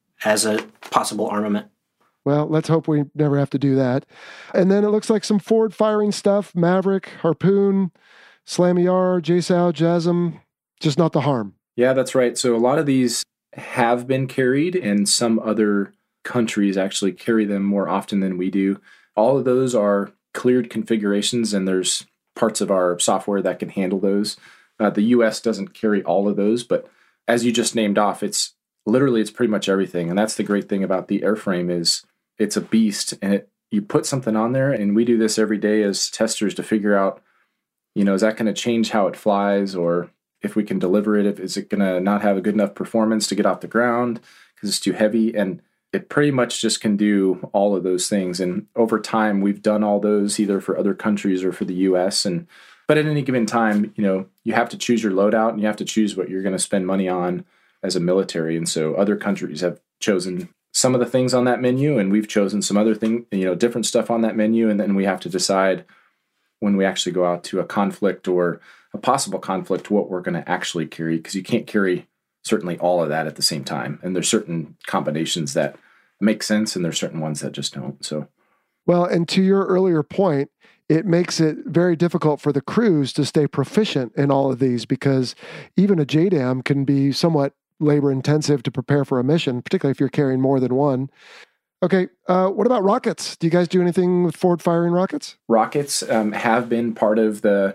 S10: a possible armament.
S1: Well, let's hope we never have to do that. And then it looks like some forward-firing stuff, Maverick, Harpoon, Slam-ER, JSOW, JASM, just not the harm.
S9: Yeah, that's right. So a lot of these have been carried, and some other countries actually carry them more often than we do. All of those are cleared configurations, and there's parts of our software that can handle those. The U.S. doesn't carry all of those, but as you just named off, it's pretty much everything. And that's the great thing about the airframe is it's a beast, and you put something on there, and we do this every day as testers to figure out, is that going to change how it flies, or if we can deliver it, is it going to not have a good enough performance to get off the ground because it's too heavy? And it pretty much just can do all of those things. And over time, we've done all those either for other countries or for the U.S. But at any given time, you have to choose your loadout, and you have to choose what you're going to spend money on as a military. And so other countries have chosen some of the things on that menu, and we've chosen some other thing, different stuff on that menu. And then we have to decide when we actually go out to a conflict or a possible conflict, what we're going to actually carry, because you can't carry certainly all of that at the same time. And there's certain combinations that make sense, and there's certain ones that just don't. So,
S1: well, and to your earlier point, it makes it very difficult for the crews to stay proficient in all of these, because even a JDAM can be somewhat labor intensive to prepare for a mission, particularly if you're carrying more than one. Okay, what about rockets? Do you guys do anything with forward firing rockets?
S9: Rockets have been part of the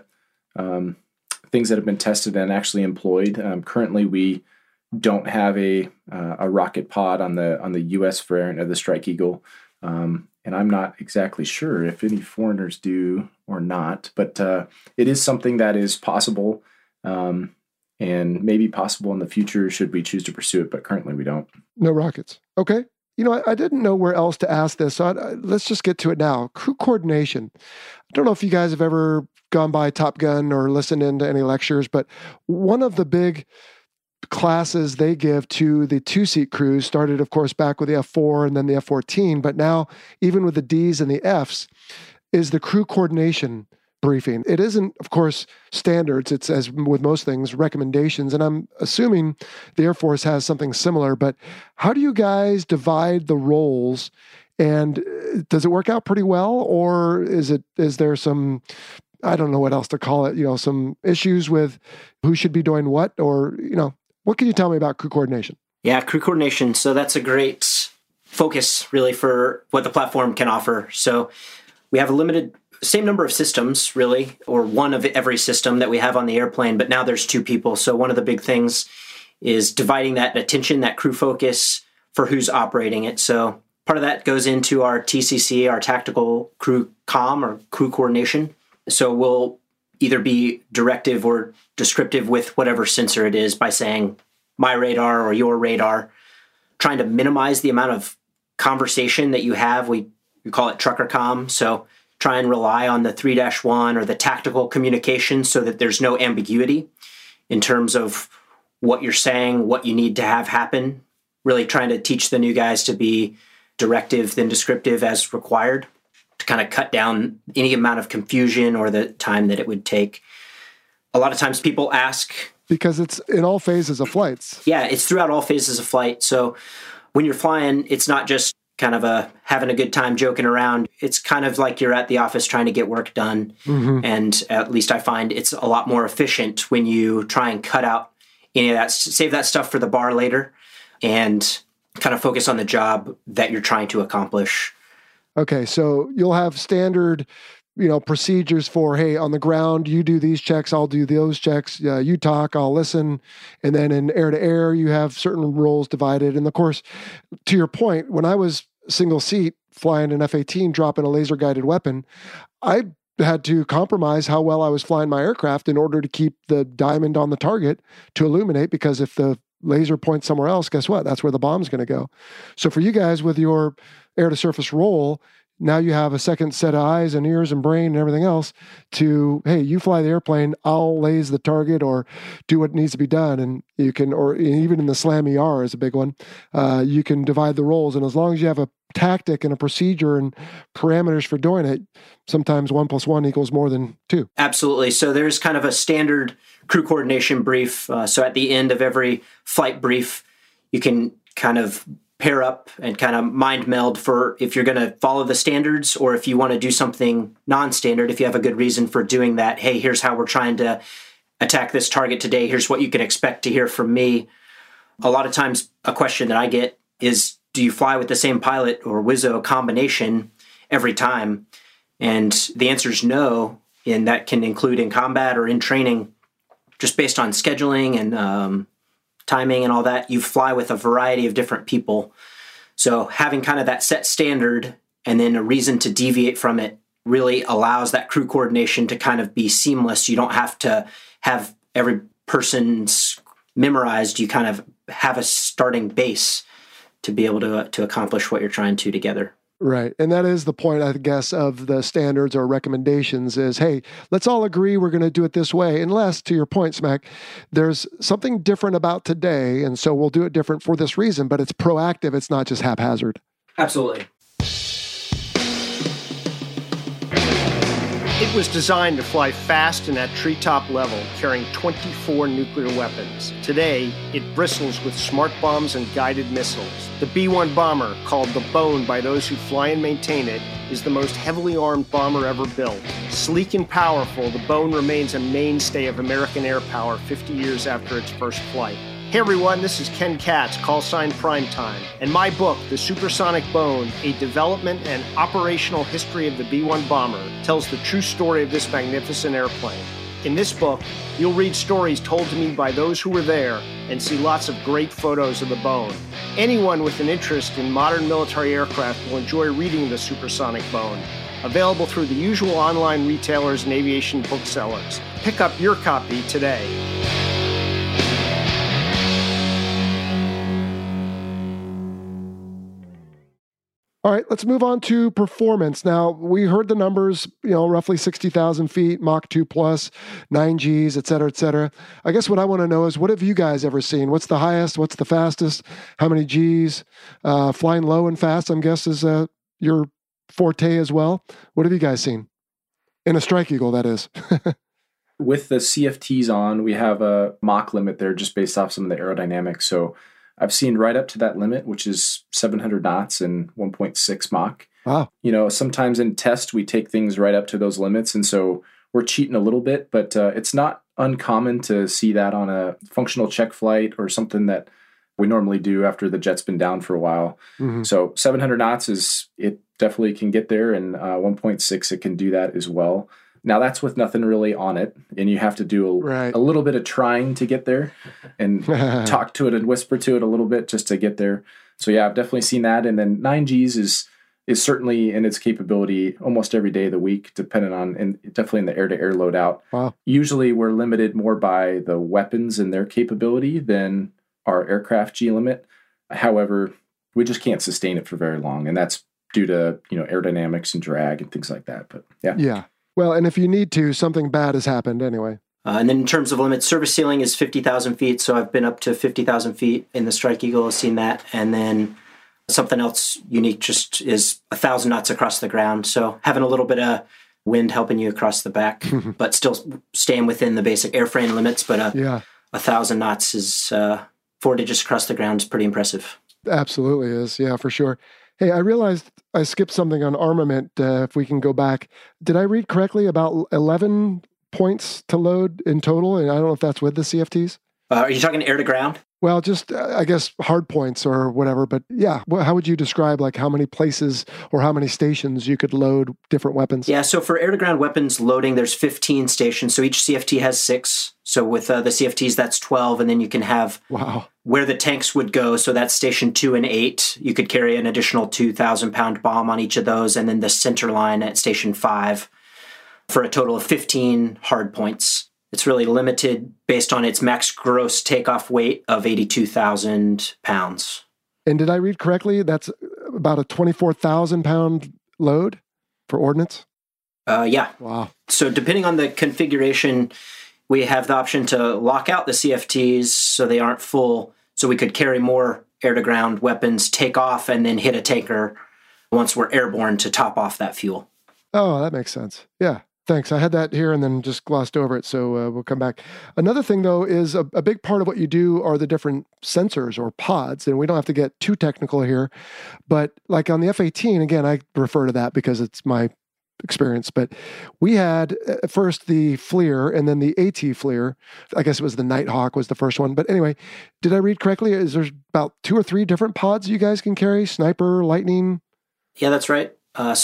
S9: things that have been tested and actually employed. Currently, we don't have a rocket pod on the U.S. variant of the Strike Eagle, and I'm not exactly sure if any foreigners do or not. But it is something that is possible, and maybe possible in the future should we choose to pursue it. But currently, we don't.
S1: No rockets. Okay. I didn't know where else to ask this, so let's just get to it now. Crew coordination. I don't know if you guys have ever gone by Top Gun or listened into any lectures, but one of the big classes they give to the two-seat crews started, of course, back with the F4 and then the F-14, but now even with the Ds and the Fs, is the crew coordination briefing. It isn't, of course, standards. It's, as with most things, recommendations. And I'm assuming the Air Force has something similar. But how do you guys divide the roles? And does it work out pretty well? Or is there some, I don't know what else to call it, some issues with who should be doing what? Or, what can you tell me about crew coordination?
S10: Yeah, crew coordination. So that's a great focus, really, for what the platform can offer. So we have a limited, same number of systems, really, or one of every system that we have on the airplane, but now there's 2 people. So one of the big things is dividing that attention, that crew focus, for who's operating it. So part of that goes into our TCC, our tactical crew comm or crew coordination. So we'll either be directive or descriptive with whatever sensor it is by saying my radar or your radar, trying to minimize the amount of conversation that you have. We call it trucker comm. So try and rely on the 3-1 or the tactical communication so that there's no ambiguity in terms of what you're saying, what you need to have happen. Really trying to teach the new guys to be directive than descriptive as required to kind of cut down any amount of confusion or the time that it would take. A lot of times people ask...
S1: Because it's in all phases of flights.
S10: Yeah, it's throughout all phases of flight. So when you're flying, it's not just kind of having a good time joking around. It's kind of like you're at the office trying to get work done. Mm-hmm. And at least I find it's a lot more efficient when you try and cut out any of that, save that stuff for the bar later, and kind of focus on the job that you're trying to accomplish.
S1: Okay, so you'll have standard procedures for, hey, on the ground, you do these checks, I'll do those checks, you talk, I'll listen. And then in air to air, you have certain roles divided. And of course, to your point, when I was single seat flying an F-18, dropping a laser guided weapon, I had to compromise how well I was flying my aircraft in order to keep the diamond on the target to illuminate, because if the laser points somewhere else, guess what? That's where the bomb's going to go. So for you guys with your air to surface role, now you have a second set of eyes and ears and brain and everything else to, hey, you fly the airplane, I'll laze the target or do what needs to be done. And you can, or even in the SLAM ER is a big one, you can divide the roles. And as long as you have a tactic and a procedure and parameters for doing it, sometimes 1 + 1 = more than 2.
S10: Absolutely. So there's kind of a standard crew coordination brief. So at the end of every flight brief, you can kind of pair up and kind of mind meld for if you're going to follow the standards or if you want to do something non-standard. If you have a good reason for doing that, hey, here's how we're trying to attack this target today. Here's what you can expect to hear from me. A lot of times a question that I get is, do you fly with the same pilot or WISO combination every time? And the answer is no, and that can include in combat or in training, just based on scheduling and timing and all that. You fly with a variety of different people. So having kind of that set standard and then a reason to deviate from it really allows that crew coordination to kind of be seamless. You don't have to have every person's memorized. You kind of have a starting base to be able to accomplish what you're trying to together.
S1: Right. And that is the point, I guess, of the standards or recommendations is, hey, let's all agree we're going to do it this way. Unless, to your point, Smack, there's something different about today. And so we'll do it different for this reason, but it's proactive. It's not just haphazard.
S10: Absolutely.
S11: It was designed to fly fast and at treetop level, carrying 24 nuclear weapons. Today, it bristles with smart bombs and guided missiles. The B-1 bomber, called the Bone by those who fly and maintain it, is the most heavily armed bomber ever built. Sleek and powerful, the Bone remains a mainstay of American air power 50 years after its first flight. Hey everyone, this is Ken Katz, callsign Primetime, and my book, The Supersonic Bone, A Development and Operational History of the B-1 Bomber, tells the true story of this magnificent airplane. In this book, you'll read stories told to me by those who were there and see lots of great photos of the Bone. Anyone with an interest in modern military aircraft will enjoy reading The Supersonic Bone, available through the usual online retailers and aviation booksellers. Pick up your copy today.
S1: All right, let's move on to performance. Now, we heard the numbers, roughly 60,000 feet, Mach 2 plus, 9 Gs, et cetera, et cetera. I guess what I want to know is, what have you guys ever seen? What's the highest? What's the fastest? How many Gs? Flying low and fast, I'm guessing, is your forte as well. What have you guys seen? In a Strike Eagle, that is.
S9: With the CFTs on, we have a Mach limit there just based off some of the aerodynamics. So I've seen right up to that limit, which is 700 knots and 1.6 Mach.
S1: Wow.
S9: Sometimes in test, we take things right up to those limits. And so we're cheating a little bit, but it's not uncommon to see that on a functional check flight or something that we normally do after the jet's been down for a while.
S1: Mm-hmm.
S9: So 700 knots it definitely can get there, and 1.6, it can do that as well. Now that's with nothing really on it, and you have to do a little bit of trying to get there and talk to it and whisper to it a little bit just to get there. So yeah, I've definitely seen that. And then 9Gs is certainly in its capability almost every day of the week, depending on, and definitely in the air-to-air loadout.
S1: Wow.
S9: Usually we're limited more by the weapons and their capability than our aircraft G limit. However, we just can't sustain it for very long, and that's due to aerodynamics and drag and things like that. But yeah.
S1: Yeah. Well, and if you need to, something bad has happened anyway.
S10: And then in terms of limits, service ceiling is 50,000 feet. So I've been up to 50,000 feet in the Strike Eagle. I've seen that. And then something else unique just is 1,000 knots across the ground. So having a little bit of wind helping you across the back, but still staying within the basic airframe limits. But 1,000 knots is 4 digits across the ground is pretty impressive.
S1: Absolutely is. Yeah, for sure. Hey, I realized I skipped something on armament. If we can go back, did I read correctly about 11 points to load in total? And I don't know if that's with the CFTs.
S10: Are you talking air to ground?
S1: Well, just I guess hard points or whatever. But yeah, how would you describe like how many places or how many stations you could load different weapons?
S10: Yeah, so for air to ground weapons loading, there's 15 stations. So each CFT has 6. So with the CFTs, that's 12. And then you can have where the tanks would go. So that's station 2 and 8. You could carry an additional 2,000-pound bomb on each of those. And then the center line at station 5 for a total of 15 hard points. It's really limited based on its max gross takeoff weight of 82,000 pounds.
S1: And did I read correctly? That's about a 24,000-pound load for ordnance?
S10: Yeah.
S1: Wow.
S10: So depending on the configuration, we have the option to lock out the CFTs so they aren't full, so we could carry more air-to-ground weapons, take off, and then hit a tanker once we're airborne to top off that fuel.
S1: Oh, that makes sense. Yeah. Thanks. I had that here and then just glossed over it, so we'll come back. Another thing, though, is a big part of what you do are the different sensors or pods, and we don't have to get too technical here, but like on the F-18, again, I refer to that because it's my experience, but we had at first the FLIR and then the AT FLIR. I guess it was the Nighthawk was the first one, but anyway, did I read correctly? Is there about 2 or 3 different pods you guys can carry? Sniper, Lightning?
S10: Yeah, that's right.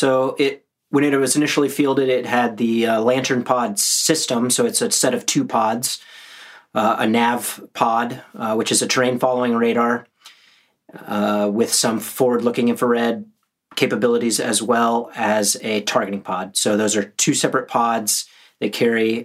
S10: When it was initially fielded, it had the Lantern pod system. So it's a set of 2 pods, a nav pod, which is a terrain-following radar with some forward-looking infrared capabilities, as well as a targeting pod. So those are 2 separate pods. They carry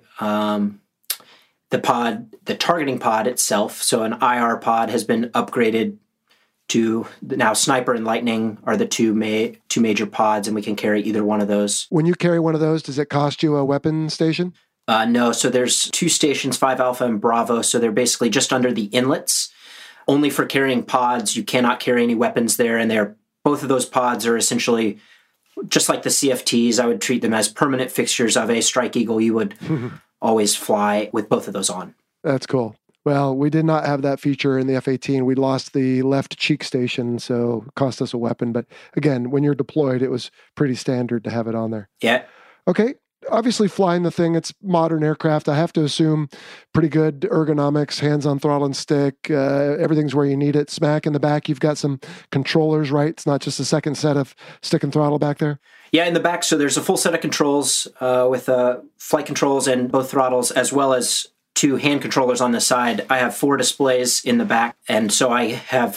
S10: the targeting pod itself. So an IR pod has been upgraded to now Sniper and Lightning are the two major pods, and we can carry either one of those.
S1: When you carry one of those, does it cost you a weapon station?
S10: No. So there's 2 stations, 5 Alpha and Bravo. So they're basically just under the inlets. Only for carrying pods. You cannot carry any weapons there. And both of those pods are essentially just like the CFTs. I would treat them as permanent fixtures of a Strike Eagle. You would always fly with both of those on.
S1: That's cool. Well, we did not have that feature in the F-18. We lost the left cheek station, so it cost us a weapon. But again, when you're deployed, it was pretty standard to have it on there.
S10: Yeah.
S1: Okay. Obviously, flying the thing, it's modern aircraft. I have to assume pretty good ergonomics, hands on throttle and stick. Everything's where you need it. Smack in the back, you've got some controllers, right? It's not just a second set of stick and throttle back there?
S10: Yeah, in the back. So there's a full set of controls with flight controls and both throttles, as well as 2 hand controllers on the side. I have 4 displays in the back, and so I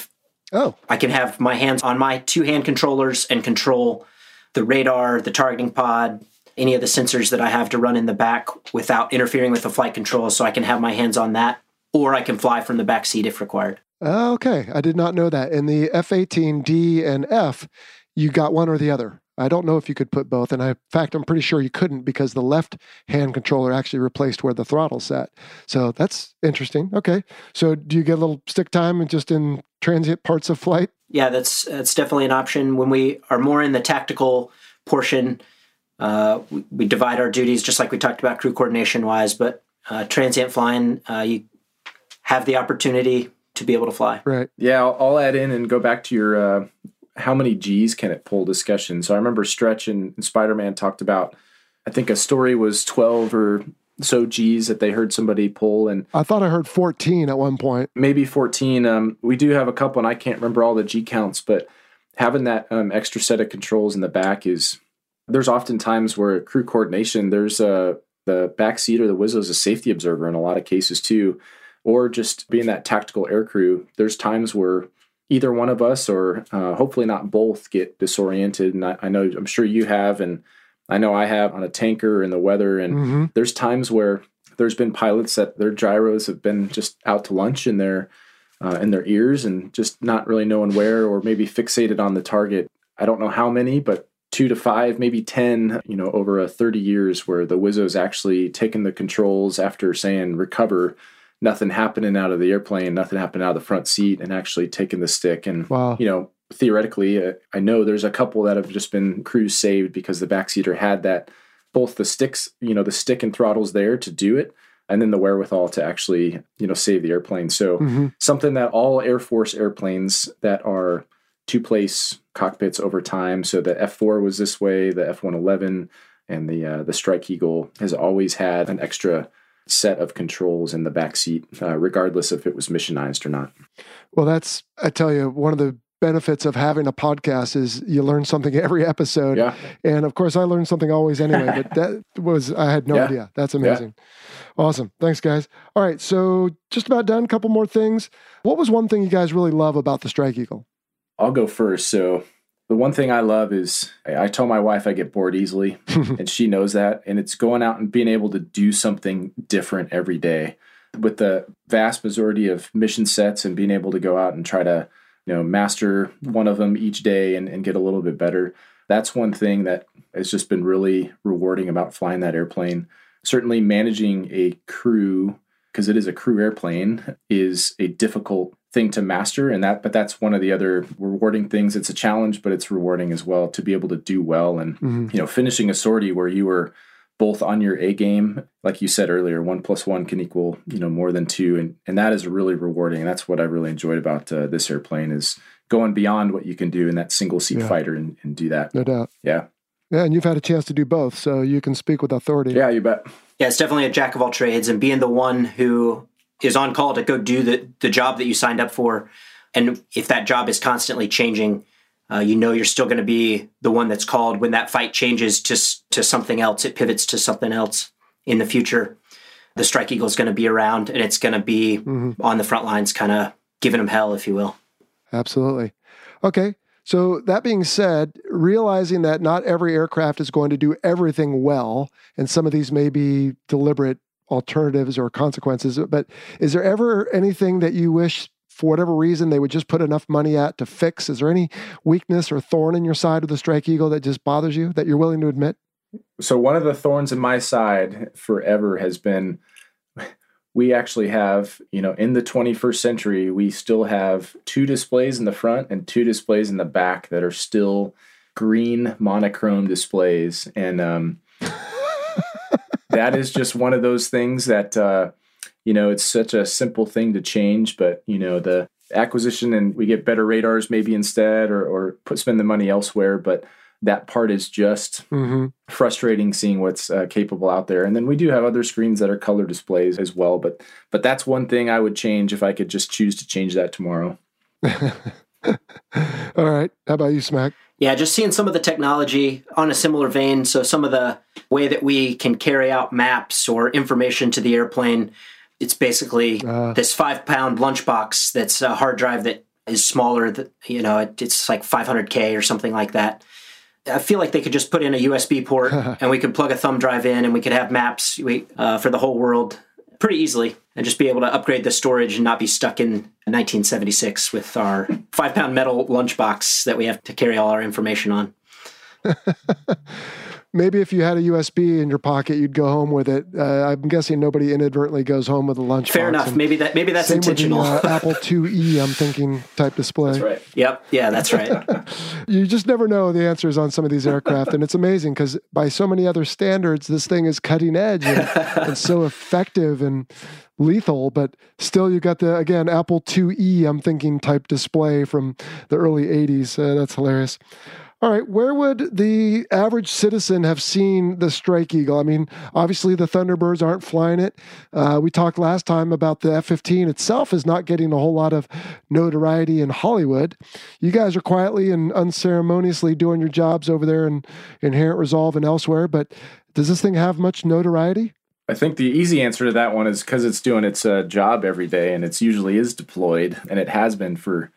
S10: can have my hands on my 2 hand controllers and control the radar, the targeting pod, any of the sensors that I have to run in the back without interfering with the flight controls, so I can have my hands on that, or I can fly from the back seat if required.
S1: Okay, I did not know that. In the F-18D and F, you got one or the other. I don't know if you could put both. And in fact, I'm pretty sure you couldn't because the left hand controller actually replaced where the throttle sat. So that's interesting. Okay. So do you get a little stick time just in transient parts of flight?
S10: Yeah, that's definitely an option. When we are more in the tactical portion, We divide our duties just like we talked about crew coordination wise, but transient flying, you have the opportunity to be able to fly.
S1: Right.
S9: Yeah, I'll add in and go back to your how many G's can it pull discussion. So I remember Stretch and Spider-Man talked about, I think a story was 12 or so G's that they heard somebody pull. And
S1: I thought I heard 14 at one point.
S9: Maybe 14. We do have a couple, and I can't remember all the G counts, but having that extra set of controls in the back there's often times where crew coordination, there's the back seat or the WISO is a safety observer in a lot of cases too, or just being that tactical air crew. There's times where either one of us or hopefully not both get disoriented. And I'm sure you have, and I know I have on a tanker in the weather. And there's times where there's been pilots that their gyros have been just out to lunch in their ears and just not really knowing where, or maybe fixated on the target. I don't know how many, but 2 to 5, maybe 10, over a 30 years where the WISO's actually taken the controls after saying recover, nothing happening out of the airplane, nothing happening out of the front seat, and actually taking the stick. And, theoretically, I know there's a couple that have just been crews saved because the backseater had that, both the sticks, the stick and throttles there to do it, and then the wherewithal to actually, save the airplane. So something that all Air Force airplanes that are two-place cockpits over time, so the F4 was this way, the F-111, and the Strike Eagle has always had an extra set of controls in the back seat, regardless if it was missionized or not.
S1: Well, I tell you, one of the benefits of having a podcast is you learn something every episode.
S9: Yeah.
S1: And of course I learn something always anyway, but I had no idea. That's amazing. Yeah. Awesome. Thanks, guys. All right. So just about done. A couple more things. What was one thing you guys really love about the Strike Eagle?
S9: I'll go first. So the one thing I love is I tell my wife I get bored easily and she knows that. And it's going out and being able to do something different every day. With the vast majority of mission sets and being able to go out and try to master one of them each day and get a little bit better. That's one thing that has just been really rewarding about flying that airplane. Certainly managing a crew, because it is a crew airplane, is a difficult thing to master. But that's one of the other rewarding things. It's a challenge, but it's rewarding as well to be able to do well. And, finishing a sortie where you were both on your A game, like you said earlier, 1 + 1 can equal, more than 2. And that is really rewarding. And that's what I really enjoyed about this airplane is going beyond what you can do in that single seat fighter and do that.
S1: No doubt.
S9: Yeah.
S1: Yeah. And you've had a chance to do both, so you can speak with authority.
S9: Yeah, you bet.
S10: Yeah, it's definitely a jack of all trades, and being the one who is on call to go do the job that you signed up for. And if that job is constantly changing, you're still going to be the one that's called when that fight changes to something else. It pivots to something else in the future. The Strike Eagle is going to be around, and it's going to be on the front lines, kind of giving them hell, if you will.
S1: Absolutely. Okay. So that being said, realizing that not every aircraft is going to do everything well, and some of these may be deliberate alternatives or consequences, but is there ever anything that you wish for whatever reason they would just put enough money at to fix? Is there any weakness or thorn in your side of the Strike Eagle that just bothers you, that you're willing to admit?
S9: So one of the thorns in my side forever has been, we actually have, in the 21st century, we still have 2 displays in the front and 2 displays in the back that are still green monochrome displays. And that is just one of those things that, it's such a simple thing to change, but, the acquisition and we get better radars maybe instead or spend the money elsewhere. But that part is just frustrating seeing what's capable out there. And then we do have other screens that are color displays as well. But that's one thing I would change if I could just choose to change that tomorrow.
S1: All right. How about you, Smack?
S10: Yeah, just seeing some of the technology on a similar vein. So some of the way that we can carry out maps or information to the airplane, it's basically this 5-pound lunchbox that's a hard drive that is smaller. That it's like 500K or something like that. I feel like they could just put in a USB port and we could plug a thumb drive in and we could have maps for the whole world pretty easily and just be able to upgrade the storage and not be stuck in 1976 with our 5-pound metal lunchbox that we have to carry all our information on.
S1: Maybe if you had a USB in your pocket, you'd go home with it. I'm guessing nobody inadvertently goes home with a lunchbox.
S10: Fair enough. Maybe that's intentional.
S1: With the, Apple IIe, I'm thinking, type display.
S9: That's right.
S10: Yep. Yeah, that's right.
S1: You just never know the answers on some of these aircraft, and it's amazing because by so many other standards, this thing is cutting edge and so effective and lethal. But still, you got the Apple IIe, I'm thinking, type display from the early '80s. That's hilarious. All right, where would the average citizen have seen the Strike Eagle? I mean, obviously the Thunderbirds aren't flying it. We talked last time about the F-15 itself is not getting a whole lot of notoriety in Hollywood. You guys are quietly and unceremoniously doing your jobs over there in Inherent Resolve and elsewhere, but does this thing have much notoriety?
S9: I think the easy answer to that one is because it's doing its job every day, and it usually is deployed, and it has been for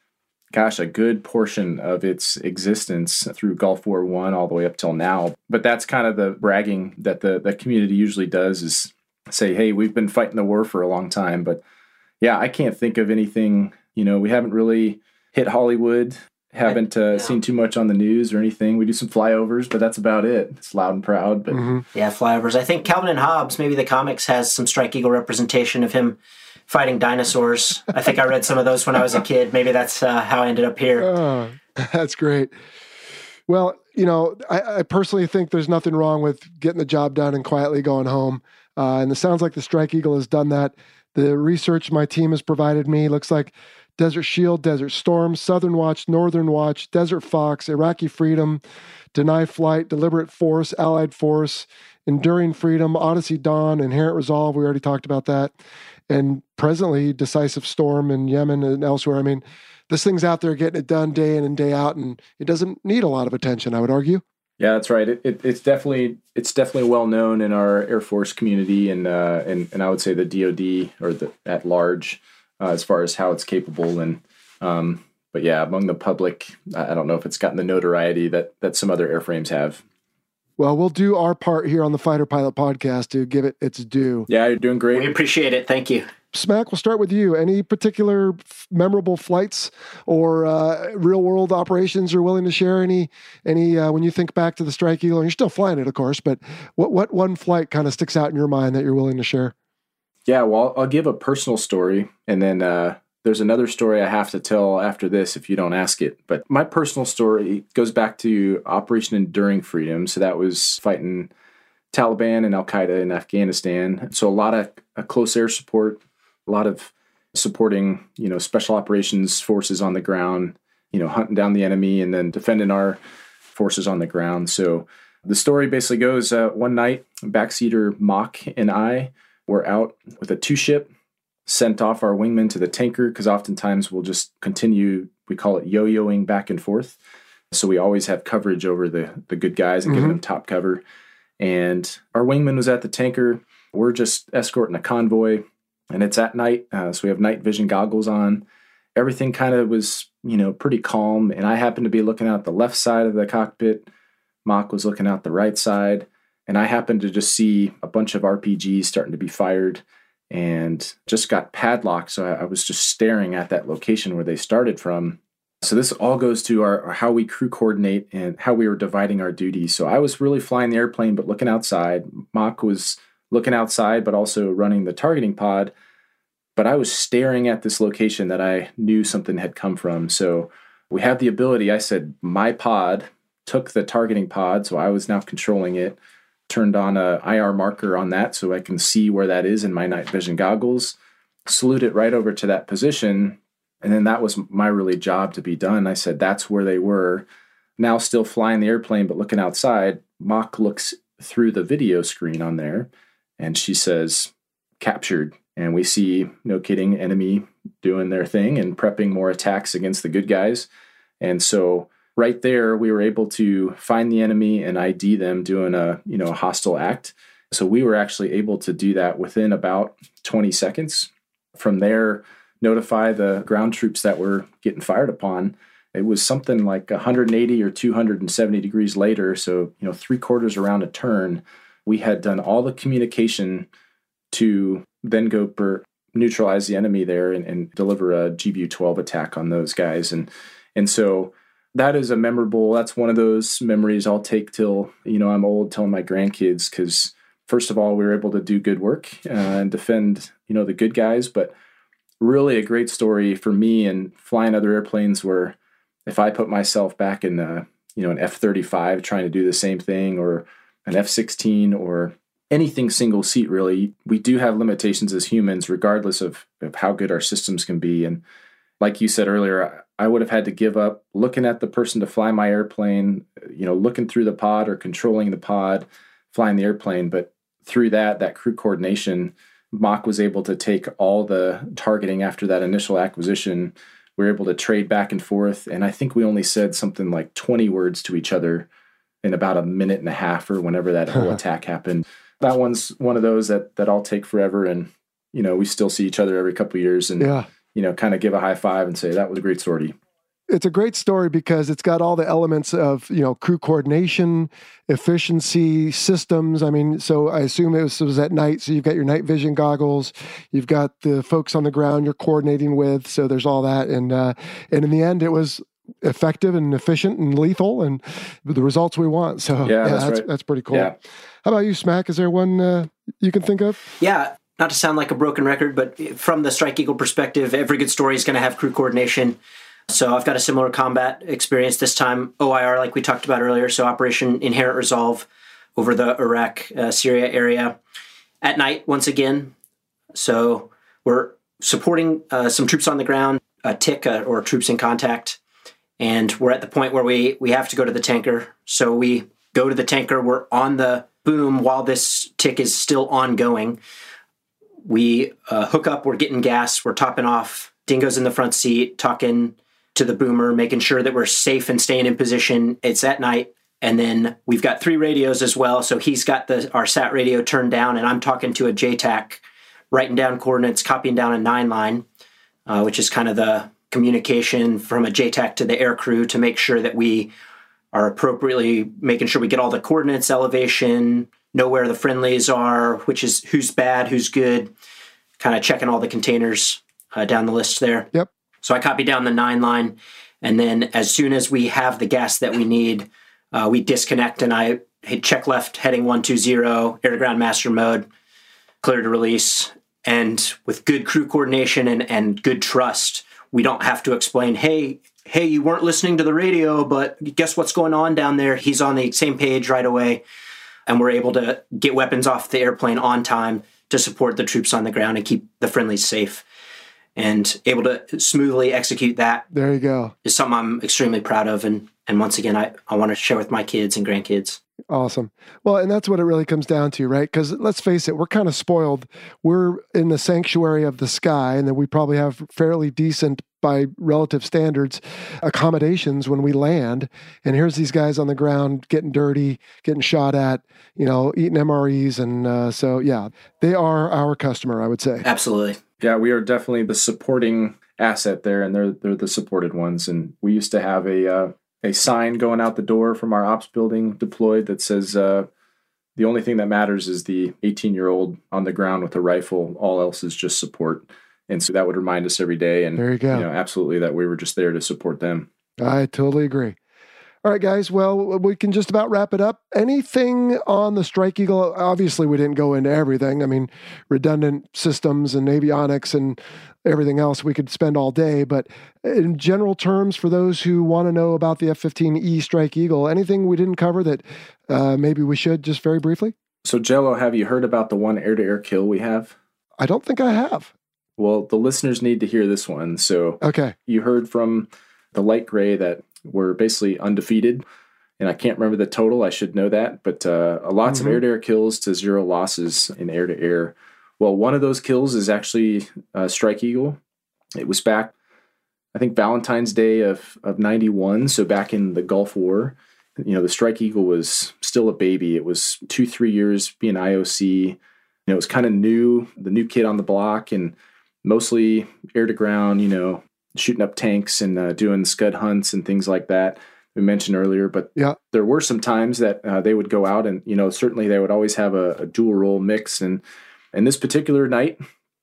S9: a good portion of its existence through Gulf War I all the way up till now. But that's kind of the bragging that the community usually does, is say, hey, we've been fighting the war for a long time. But yeah, I can't think of anything, we haven't really hit Hollywood, haven't seen too much on the news or anything. We do some flyovers, but that's about it. It's loud and proud. But
S10: yeah, flyovers. I think Calvin and Hobbes, maybe the comics, has some Strike Eagle representation of him fighting dinosaurs. I think I read some of those when I was a kid. Maybe that's how I ended up here.
S1: Oh, that's great. Well, I personally think there's nothing wrong with getting the job done and quietly going home. And it sounds like the Strike Eagle has done that. The research my team has provided me looks like Desert Shield, Desert Storm, Southern Watch, Northern Watch, Desert Fox, Iraqi Freedom, Deny Flight, Deliberate Force, Allied Force, Enduring Freedom, Odyssey Dawn, Inherent Resolve. We already talked about that. And presently, Decisive Storm in Yemen and elsewhere. I mean, this thing's out there getting it done day in and day out, and it doesn't need a lot of attention, I would argue.
S9: Yeah, that's right. It's definitely well known in our Air Force community, and I would say the DoD or at large, as far as how it's capable. And but yeah, among the public, I don't know if it's gotten the notoriety that some other airframes have.
S1: Well, we'll do our part here on the Fighter Pilot Podcast to give it its due.
S9: Yeah, you're doing great.
S10: We appreciate it. Thank you.
S1: Smack, we'll start with you. Any particular memorable flights or real-world operations you're willing to share? Any when you think back to the Strike Eagle, and you're still flying it, of course, but what one flight kind of sticks out in your mind that you're willing to share?
S9: Yeah, well, I'll give a personal story, and then there's another story I have to tell after this if you don't ask it. But my personal story goes back to Operation Enduring Freedom. So that was fighting Taliban and Al-Qaeda in Afghanistan. So a lot of close air support, a lot of supporting, special operations forces on the ground, hunting down the enemy and then defending our forces on the ground. So the story basically goes, one night, backseater Mock and I were out with a two-ship, sent off our wingman to the tanker because oftentimes we'll just continue, we call it yo-yoing back and forth. So we always have coverage over the good guys and giving them top cover. And our wingman was at the tanker. We're just escorting a convoy, and it's at night. So we have night vision goggles on. Everything kind of was, pretty calm. And I happened to be looking out the left side of the cockpit. Mock was looking out the right side. And I happened to just see a bunch of RPGs starting to be fired and just got padlocked. So I was just staring at that location where they started from. So this all goes to our how we crew coordinate and how we were dividing our duties. So I was really flying the airplane, but looking outside. Mock was looking outside, but also running the targeting pod. But I was staring at this location that I knew something had come from. So we have the ability, I said, my pod took the targeting pod. So I was now controlling it, turned on a IR marker on that so I can see where that is in my night vision goggles, salute it right over to that position. And then that was my really job to be done. I said, that's where they were. Now still flying the airplane, but looking outside, Mock looks through the video screen on there and she says, captured. And we see, no kidding, enemy doing their thing and prepping more attacks against the good guys. And so right there, we were able to find the enemy and ID them doing a hostile act. So we were actually able to do that within about 20 seconds. From there, notify the ground troops that were getting fired upon. It was something like 180 or 270 degrees later. So, 3/4 around a turn, we had done all the communication to then go neutralize the enemy there and deliver a GBU-12 attack on those guys. And so that is that's one of those memories I'll take till, I'm old, telling my grandkids, because first of all, we were able to do good work and defend, the good guys, but really a great story for me and flying other airplanes where if I put myself back in, an F-35 trying to do the same thing, or an F-16 or anything single seat, really, we do have limitations as humans, regardless of how good our systems can be. And like you said earlier, I would have had to give up looking at the person to fly my airplane, looking through the pod or controlling the pod, flying the airplane. But through that crew coordination, Mach was able to take all the targeting after that initial acquisition. We were able to trade back and forth. And I think we only said something like 20 words to each other in about a minute and a half, or whenever that whole attack happened. That one's one of those that I'll take forever. And, we still see each other every couple of years and, kind of give a high five and say, that was a great sortie.
S1: It's a great story because it's got all the elements of, crew coordination, efficiency, systems. I mean, so I assume it was at night. So you've got your night vision goggles, you've got the folks on the ground you're coordinating with. So there's all that. And in the end, it was effective and efficient and lethal and the results we want. So that's pretty cool. Yeah. How about you, Smack? Is there one you can think of?
S10: Yeah. Not to sound like a broken record, but from the Strike Eagle perspective, every good story is going to have crew coordination. So I've got a similar combat experience, this time OIR, like we talked about earlier. So Operation Inherent Resolve over the Iraq, Syria area at night, once again. So we're supporting some troops on the ground, TIC or troops in contact. And we're at the point where we have to go to the tanker. So we go to the tanker. We're on the boom while this TIC is still ongoing. We hook up. We're getting gas. We're topping off. Dingo's in the front seat, talking to the boomer, making sure that we're safe and staying in position. It's at night. And then we've got 3 radios as well. So he's got our SAT radio turned down, and I'm talking to a JTAC, writing down coordinates, copying down a 9 line, which is kind of the communication from a JTAC to the air crew to make sure that we are appropriately making sure we get all the coordinates, elevation, know where the friendlies are, which is who's bad, who's good, kind of checking all the containers down the list there.
S1: Yep.
S10: So I copy down the 9 line, and then as soon as we have the gas that we need, we disconnect, and I hit check left, heading 120, air-to-ground master mode, clear to release. And with good crew coordination and good trust, we don't have to explain, hey, you weren't listening to the radio, but guess what's going on down there? He's on the same page right away. And we're able to get weapons off the airplane on time to support the troops on the ground and keep the friendlies safe. And able to smoothly execute that.
S1: There you go.
S10: Is something I'm extremely proud of. And once again, I want to share with my kids and grandkids.
S1: Awesome. Well, and that's what it really comes down to, right? Because let's face it, we're kind of spoiled. We're in the sanctuary of the sky, and then we probably have fairly decent, by relative standards, accommodations when we land. And here's these guys on the ground getting dirty, getting shot at, eating MREs. And so, yeah, they are our customer, I would say.
S10: Absolutely.
S9: Yeah, we are definitely the supporting asset there, and they're the supported ones. And we used to have a sign going out the door from our ops building deployed that says the only thing that matters is the 18-year-old on the ground with a rifle. All else is just support. And so that would remind us every day. And
S1: there you go.
S9: Absolutely, that we were just there to support them.
S1: I totally agree. All right, guys. Well, we can just about wrap it up. Anything on the Strike Eagle? Obviously, we didn't go into everything. I mean, redundant systems and avionics and everything else, we could spend all day. But in general terms, for those who want to know about the F-15E Strike Eagle, anything we didn't cover that maybe we should, just very briefly?
S9: So, Jello, have you heard about the one air-to-air kill we have?
S1: I don't think I have.
S9: Well, the listeners need to hear this one. So
S1: okay.
S9: You heard from the light gray that we're basically undefeated. And I can't remember the total. I should know that. But lots of air-to-air kills to 0 losses in air-to-air. Well, one of those kills is actually Strike Eagle. It was back, I think, Valentine's Day of 91. So back in the Gulf War, the Strike Eagle was still a baby. It was 2-3 years being IOC. It was kind of new, the new kid on the block, and mostly air-to-ground, shooting up tanks and doing scud hunts and things like that we mentioned earlier. But
S1: yeah,
S9: there were some times that they would go out and, certainly they would always have a dual role mix. And this particular night,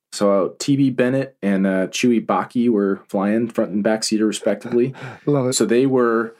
S9: so TB Bennett and Chewy Baki were flying front and back seater respectively.
S1: Love it.
S9: So they were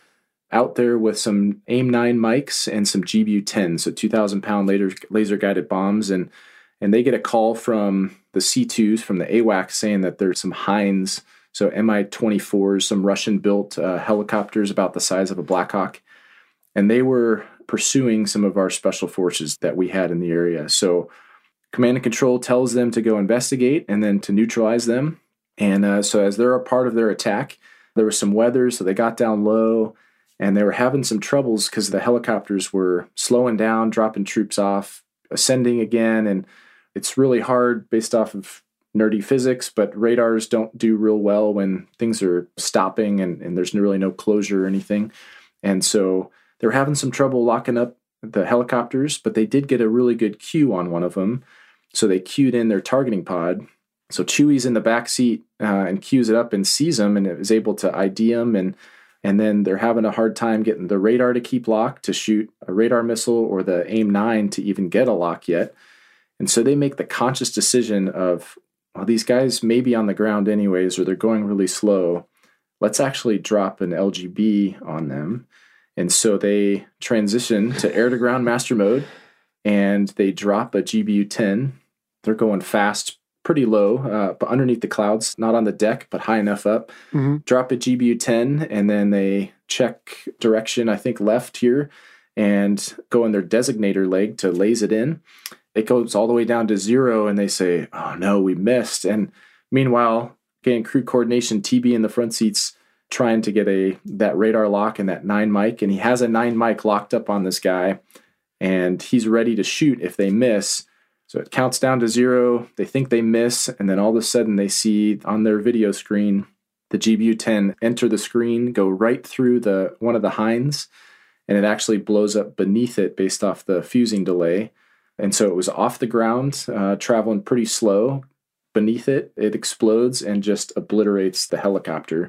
S9: out there with some AIM-9 mics and some GBU-10, so 2,000-pound laser-guided bombs, and they get a call from the C2s, from the AWACS, saying that there's some Hinds, so Mi-24s, some Russian-built helicopters about the size of a Black Hawk, and they were pursuing some of our special forces that we had in the area. So command and control tells them to go investigate and then to neutralize them. And so as they're a part of their attack, there was some weather, so they got down low, and they were having some troubles because the helicopters were slowing down, dropping troops off, ascending again, and it's really hard based off of nerdy physics, but radars don't do real well when things are stopping and there's really no closure or anything. And so they were having some trouble locking up the helicopters, but they did get a really good cue on one of them. So they cued in their targeting pod. So Chewie's in the back seat and cues it up and sees them and is able to ID them. And then they're having a hard time getting the radar to keep locked to shoot a radar missile or the AIM-9 to even get a lock yet. And so they make the conscious decision of, well, these guys may be on the ground anyways, or they're going really slow. Let's actually drop an LGB on them. And so they transition to air-to-ground master mode, and they drop a GBU-10. They're going fast, pretty low, but underneath the clouds, not on the deck, but high enough up. Mm-hmm. Drop a GBU-10, and then they check direction, I think left here, and go in their designator leg to laze it in. It goes all the way down to 0, and they say, oh no, we missed. And meanwhile, getting crew coordination, TB in the front seats, trying to get that radar lock and that 9 mic, and he has a 9 mic locked up on this guy, and he's ready to shoot if they miss. So it counts down to 0. They think they miss, and then all of a sudden they see on their video screen the GBU-10 enter the screen, go right through one of the Hinds, and it actually blows up beneath it based off the fusing delay. And so it was off the ground, traveling pretty slow. Beneath it, it explodes and just obliterates the helicopter.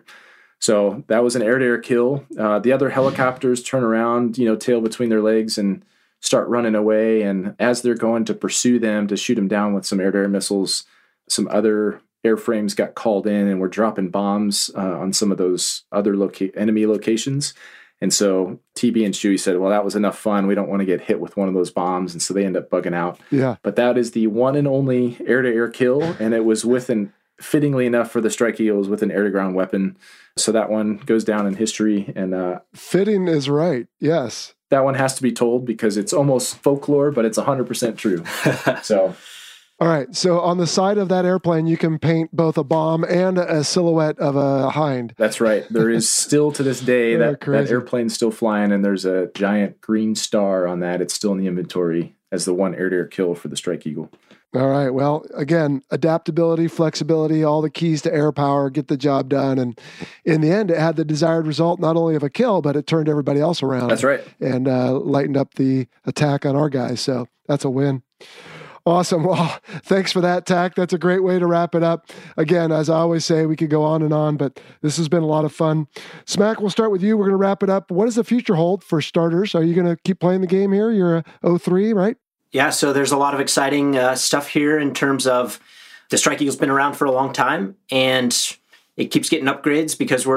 S9: So that was an air-to-air kill. The other helicopters turn around, tail between their legs and start running away. And as they're going to pursue them to shoot them down with some air-to-air missiles, some other airframes got called in and were dropping bombs on some of those other enemy locations. And so TB and Chewie said, well, that was enough fun. We don't want to get hit with one of those bombs. And so they end up bugging out. Yeah. But that is the one and only air-to-air kill. And it was fittingly enough for the Strike Eagles, with an air-to-ground weapon. So that one goes down in history. And
S1: fitting is right. Yes.
S9: That one has to be told because it's almost folklore, but it's 100% true. So...
S1: All right. So on the side of that airplane, you can paint both a bomb and a silhouette of a Hind.
S9: That's right. There is still to this day that airplane's still flying, and there's a giant green star on that. It's still in the inventory as the one air-to-air kill for the Strike Eagle.
S1: All right. Well, again, adaptability, flexibility, all the keys to air power, get the job done. And in the end, it had the desired result, not only of a kill, but it turned everybody else around.
S9: That's right.
S1: And lightened up the attack on our guys. So that's a win. Awesome. Well, thanks for that, Tack. That's a great way to wrap it up. Again, as I always say, we could go on and on, but this has been a lot of fun. Smack, we'll start with you. We're going to wrap it up. What does the future hold for starters? Are you going to keep playing the game here? You're a 03, right?
S10: Yeah, so there's a lot of exciting stuff here in terms of the Strike Eagle's been around for a long time, and it keeps getting upgrades because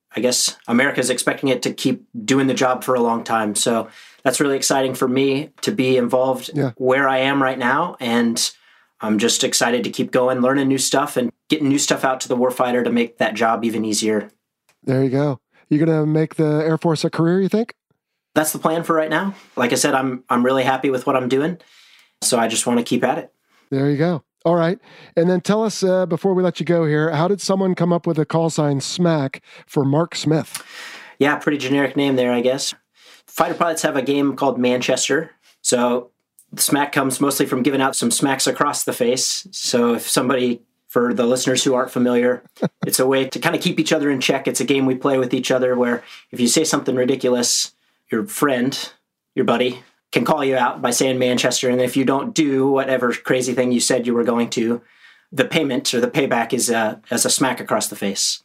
S10: America's expecting it to keep doing the job for a long time. So that's really exciting for me to be involved where I am right now. And I'm just excited to keep going, learning new stuff and getting new stuff out to the warfighter to make that job even easier.
S1: There you go. You going to make the Air Force a career, you think?
S10: That's the plan for right now. Like I said, I'm really happy with what I'm doing. So I just want to keep at it.
S1: There you go. All right. And then tell us, before we let you go here, how did someone come up with a call sign SMAC for Mark Smith?
S10: Yeah, pretty generic name there, I guess. Fighter pilots have a game called Manchester. So the smack comes mostly from giving out some smacks across the face. So if somebody, for the listeners who aren't familiar, it's a way to kind of keep each other in check. It's a game we play with each other where if you say something ridiculous, your friend, your buddy, can call you out by saying Manchester. And if you don't do whatever crazy thing you said you were going to, the payment or the payback is as a smack across the face.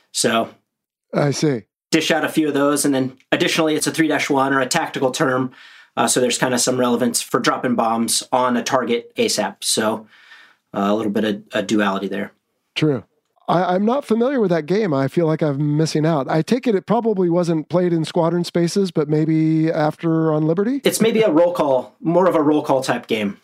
S10: So
S1: I see.
S10: Dish out a few of those. And then additionally, it's a 3-1 or a tactical term. So there's kind of some relevance for dropping bombs on a target ASAP. So a little bit of a duality there.
S1: True. I'm not familiar with that game. I feel like I'm missing out. I take it probably wasn't played in squadron spaces, but maybe after on Liberty?
S10: It's maybe a roll call, more of a roll call type game.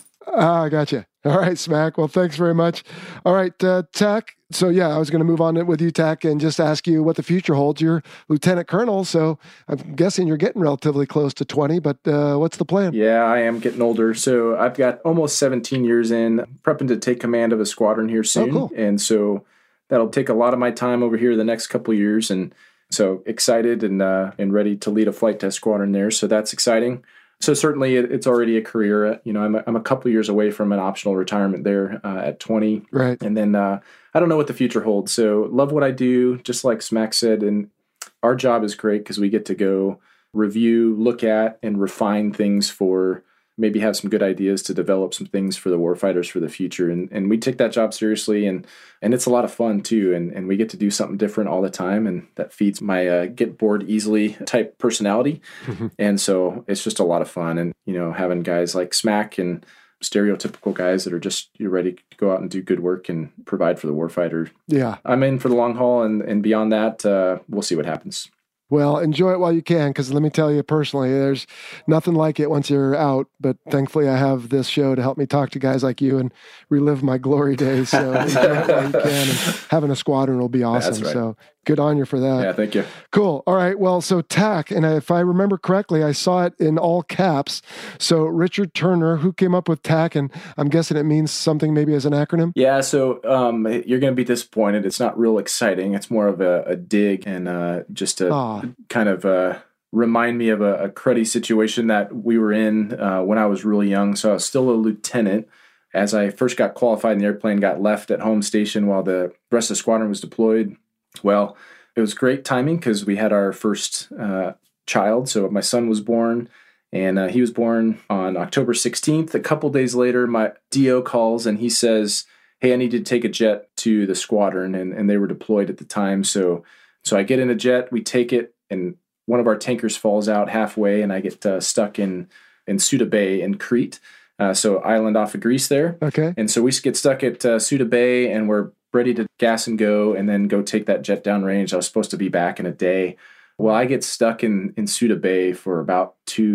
S1: I gotcha. All right, Smack. Well, thanks very much. All right, Tack. So, yeah, I was going to move on with you, Tack, and just ask you what the future holds. You're Lieutenant Colonel, so I'm guessing you're getting relatively close to 20, but what's the plan?
S9: Yeah, I am getting older. So I've got almost 17 years in, prepping to take command of a squadron here soon.
S1: Oh, cool.
S9: And so that'll take a lot of my time over here the next couple of years. And so excited and ready to lead a flight test squadron there. So that's exciting. So certainly it's already a career. I'm a couple of years away from an optional retirement there at 20.
S1: Right.
S9: And then I don't know what the future holds. So love what I do, just like Smack said. And our job is great because we get to go review, look at, and refine things for maybe have some good ideas to develop some things for the warfighters for the future. And we take that job seriously, and it's a lot of fun too. And we get to do something different all the time. And that feeds my get bored easily type personality. And so it's just a lot of fun. And, having guys like Smack and stereotypical guys that are just you're ready to go out and do good work and provide for the warfighter.
S1: Yeah.
S9: I'm in for the long haul, and beyond that, we'll see what happens.
S1: Well, enjoy it while you can, because let me tell you personally, there's nothing like it once you're out. But thankfully, I have this show to help me talk to guys like you and relive my glory days. So enjoy it while you can, and having a squadron will be awesome.
S9: That's right.
S1: So good on you for that.
S9: Yeah, thank you.
S1: Cool. All right. Well, so TAC, and if I remember correctly, I saw it in all caps. So Richard Turner, who came up with TAC, and I'm guessing it means something maybe as an acronym?
S9: Yeah, so you're going to be disappointed. It's not real exciting. It's more of a dig and just to kind of remind me of a cruddy situation that we were in when I was really young. So I was still a lieutenant. As I first got qualified in the airplane, got left at home station while the rest of the squadron was deployed. Well, it was great timing because we had our first child. So my son was born, and he was born on October 16th. A couple days later, my DO calls and he says, hey, I need to take a jet to the squadron, and they were deployed at the time. So I get in a jet, we take it, and one of our tankers falls out halfway, and I get stuck in Suda Bay in Crete. So island off of Greece there.
S1: Okay.
S9: And so we get stuck at Suda Bay, and we're ready to gas and go, and then go take that jet downrange. I was supposed to be back in a day. Well, I get stuck in Suda Bay for about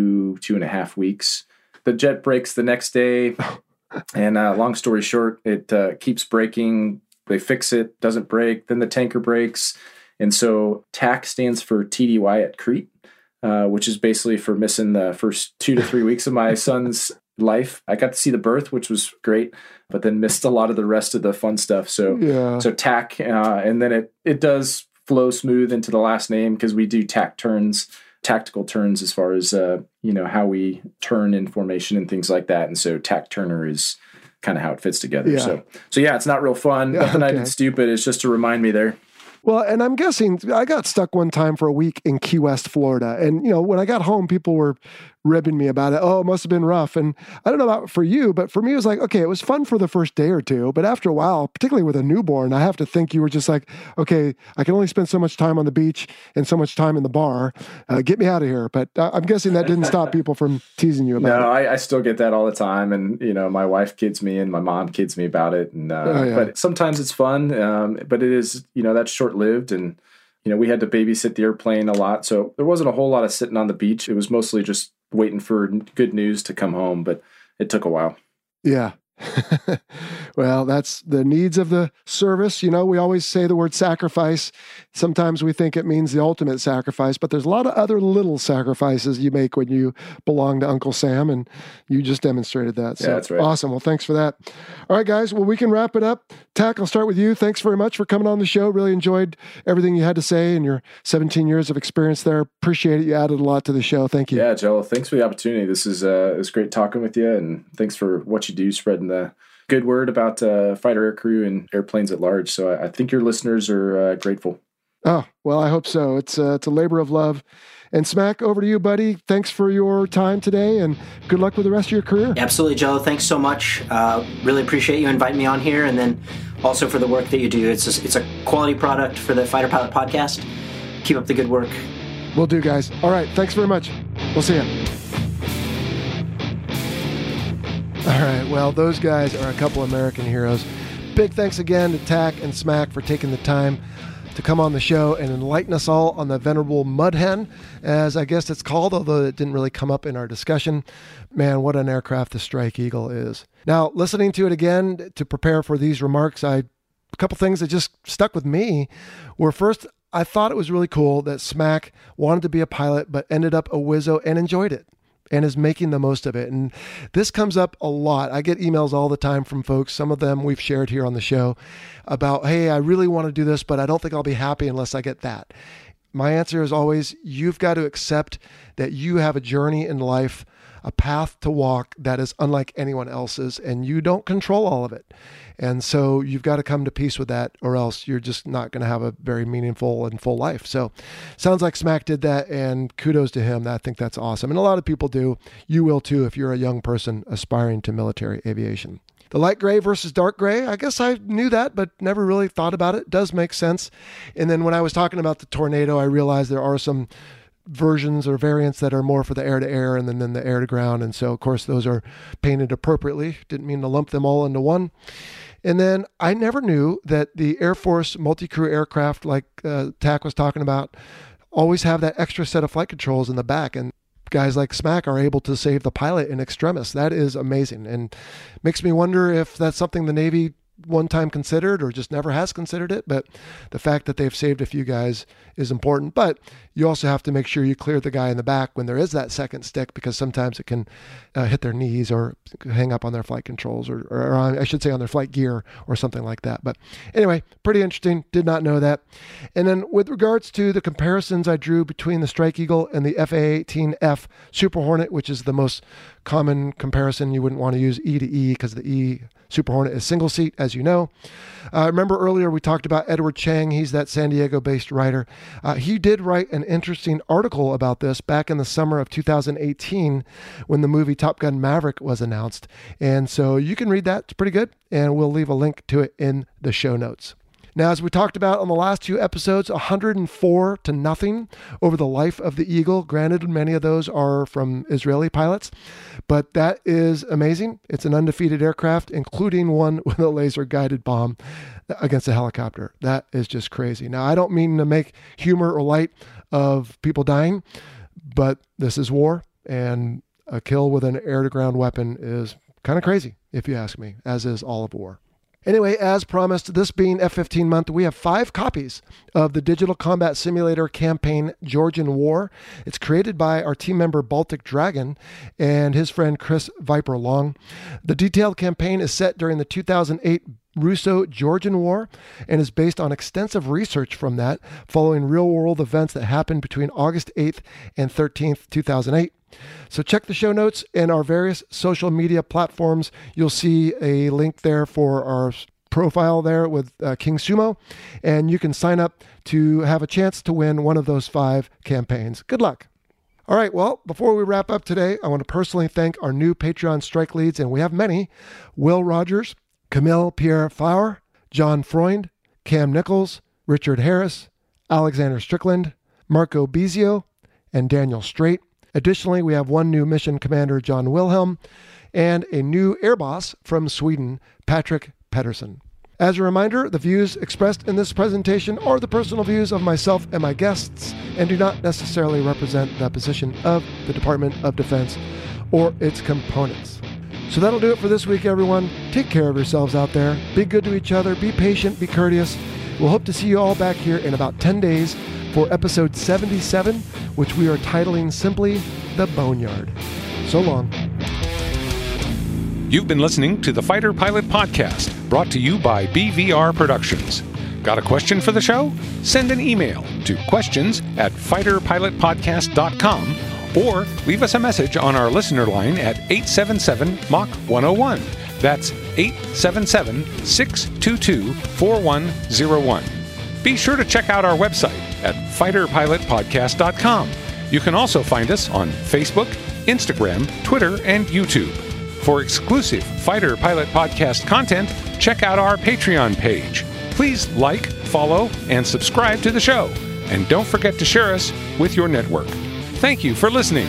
S9: 2.5 weeks. The jet breaks the next day, and long story short, it keeps breaking. They fix it, doesn't break. Then the tanker breaks. And so TAC stands for TDY at Crete, which is basically for missing the first 2 to 3 weeks of my son's life. I got to see the birth, which was great, but then missed a lot of the rest of the fun stuff. So TAC, and then it does flow smooth into the last name because we do TAC turns, tactical turns as far as how we turn in formation and things like that. And so TAC Turner is kind of how it fits together.
S1: Yeah.
S9: So yeah, it's not real fun. Nothing I did stupid. It's just to remind me there.
S1: Well, and I'm guessing I got stuck one time for a week in Key West, Florida. And, when I got home, people were ribbing me about it. Oh, it must have been rough. And I don't know about for you, but for me, it was like, okay, it was fun for the first day or two. But after a while, particularly with a newborn, I have to think you were just like, okay, I can only spend so much time on the beach and so much time in the bar. Get me out of here. But I'm guessing that didn't stop people from teasing you about it.
S9: No, I still get that all the time. And, my wife kids me and my mom kids me about it. And But sometimes it's fun. But it is, that's short-lived. And, we had to babysit the airplane a lot. So there wasn't a whole lot of sitting on the beach. It was mostly just waiting for good news to come home, but it took a while.
S1: Yeah. Well, that's the needs of the service. We always say the word sacrifice. Sometimes we think it means the ultimate sacrifice, but there's a lot of other little sacrifices you make when you belong to Uncle Sam, and you just demonstrated that. So
S9: that's right.
S1: Awesome. Well, thanks for that. All right, guys. Well, we can wrap it up. TAC, I'll start with you. Thanks very much for coming on the show. Really enjoyed everything you had to say and your 17 years of experience there. Appreciate it. You added a lot to the show. Thank you.
S9: Yeah, Joe. Thanks for the opportunity. This is it was great talking with you, and thanks for what you do, spreading the good word about fighter aircrew and airplanes at large. So I think your listeners are grateful.
S1: Oh, well, I hope so. It's a labor of love. And Smack, over to you, buddy. Thanks for your time today, and good luck with the rest of your career.
S10: Absolutely, Joe. Thanks so much. Really appreciate you inviting me on here, and then also for the work that you do. It's a quality product for the Fighter Pilot Podcast. Keep up the good work.
S1: Will do, guys. All right. Thanks very much. We'll see you. All right, well, those guys are a couple American heroes. Big thanks again to TAC and SMAC for taking the time to come on the show and enlighten us all on the venerable Mudhen, as I guess it's called, although it didn't really come up in our discussion. Man, what an aircraft the Strike Eagle is. Now, listening to it again to prepare for these remarks, a couple things that just stuck with me were, first, I thought it was really cool that SMAC wanted to be a pilot but ended up a Wizzo and enjoyed it and is making the most of it. And this comes up a lot. I get emails all the time from folks, some of them we've shared here on the show, about, hey, I really want to do this, but I don't think I'll be happy unless I get that. My answer is always, you've got to accept that you have a journey in life, a path to walk that is unlike anyone else's, and you don't control all of it. And so you've got to come to peace with that, or else you're just not going to have a very meaningful and full life. So sounds like SMAC did that, and kudos to him. I think that's awesome. And a lot of people do. You will too if you're a young person aspiring to military aviation. The light gray versus dark gray, I guess I knew that, but never really thought about it. It does make sense. And then when I was talking about the Tornado, I realized there are some versions or variants that are more for the air-to-air and then the air-to-ground. And so, of course, those are painted appropriately. Didn't mean to lump them all into one. And then I never knew that the Air Force multi-crew aircraft, like TAC was talking about, always have that extra set of flight controls in the back. And guys like SMAC are able to save the pilot in extremis. That is amazing. And makes me wonder if that's something the Navy one time considered or just never has considered it. But the fact that they've saved a few guys is important. But you also have to make sure you clear the guy in the back when there is that second stick, because sometimes it can hit their knees or hang up on their flight controls or I should say on their flight gear or something like that. But anyway, pretty interesting. Did not know that. And then with regards to the comparisons I drew between the Strike Eagle and the FA-18F Super Hornet, which is the most common comparison, you wouldn't want to use E to E because the E Super Hornet is single seat, as you know. Remember earlier we talked about Edward Chang. He's that San Diego-based writer. He did write an interesting article about this back in the summer of 2018 when the movie Top Gun Maverick was announced. And so you can read that. It's pretty good. And we'll leave a link to it in the show notes. Now, as we talked about on the last two episodes, 104-0 over the life of the Eagle. Granted, many of those are from Israeli pilots, but that is amazing. It's an undefeated aircraft, including one with a laser-guided bomb against a helicopter. That is just crazy. Now, I don't mean to make humor or light of people dying, but this is war, and a kill with an air-to-ground weapon is kind of crazy, if you ask me, as is all of war. Anyway, as promised, this being F-15 month, we have 5 copies of the Digital Combat Simulator campaign Georgian War. It's created by our team member Baltic Dragon and his friend Chris Viper Long. The detailed campaign is set during the 2008 Russo-Georgian War and is based on extensive research from that, following real-world events that happened between August 8th and 13th, 2008. So check the show notes and our various social media platforms. You'll see a link there for our profile there with King Sumo, and you can sign up to have a chance to win one of those 5 campaigns. Good luck. All right, well, before we wrap up today, I want to personally thank our new Patreon strike leads, and we have many: Will Rogers, Camille Pierre Flower, John Freund, Cam Nichols, Richard Harris, Alexander Strickland, Marco Bizio, and Daniel Strait. Additionally, we have one new mission commander, John Wilhelm, and a new air boss from Sweden, Patrick Pedersen. As a reminder, the views expressed in this presentation are the personal views of myself and my guests and do not necessarily represent the position of the Department of Defense or its components. So that'll do it for this week, everyone. Take care of yourselves out there. Be good to each other. Be patient. Be courteous. We'll hope to see you all back here in about 10 days for episode 77, which we are titling simply The Boneyard. So long.
S6: You've been listening to the Fighter Pilot Podcast, brought to you by BVR Productions. Got a question for the show? Send an email to questions@fighterpilotpodcast.com or leave us a message on our listener line at 877-MACH-101. That's 877-622-4101. Be sure to check out our website at fighterpilotpodcast.com. You can also find us on Facebook, Instagram, Twitter, and YouTube. For exclusive Fighter Pilot Podcast content, check out our Patreon page. Please like, follow, and subscribe to the show. And don't forget to share us with your network. Thank you for listening.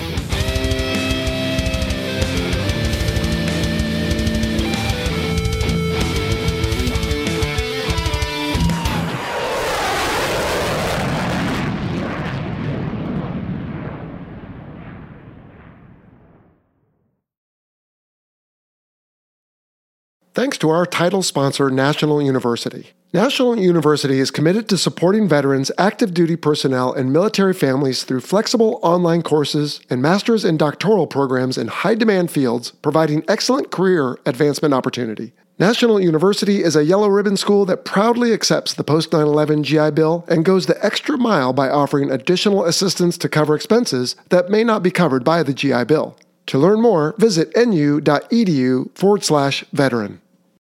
S1: thanks to our title sponsor, National University. National University is committed to supporting veterans, active duty personnel, and military families through flexible online courses and master's and doctoral programs in high-demand fields, providing excellent career advancement opportunity. National University is a yellow ribbon school that proudly accepts the post-9/11 GI Bill and goes the extra mile by offering additional assistance to cover expenses that may not be covered by the GI Bill. To learn more, visit nu.edu/veteran.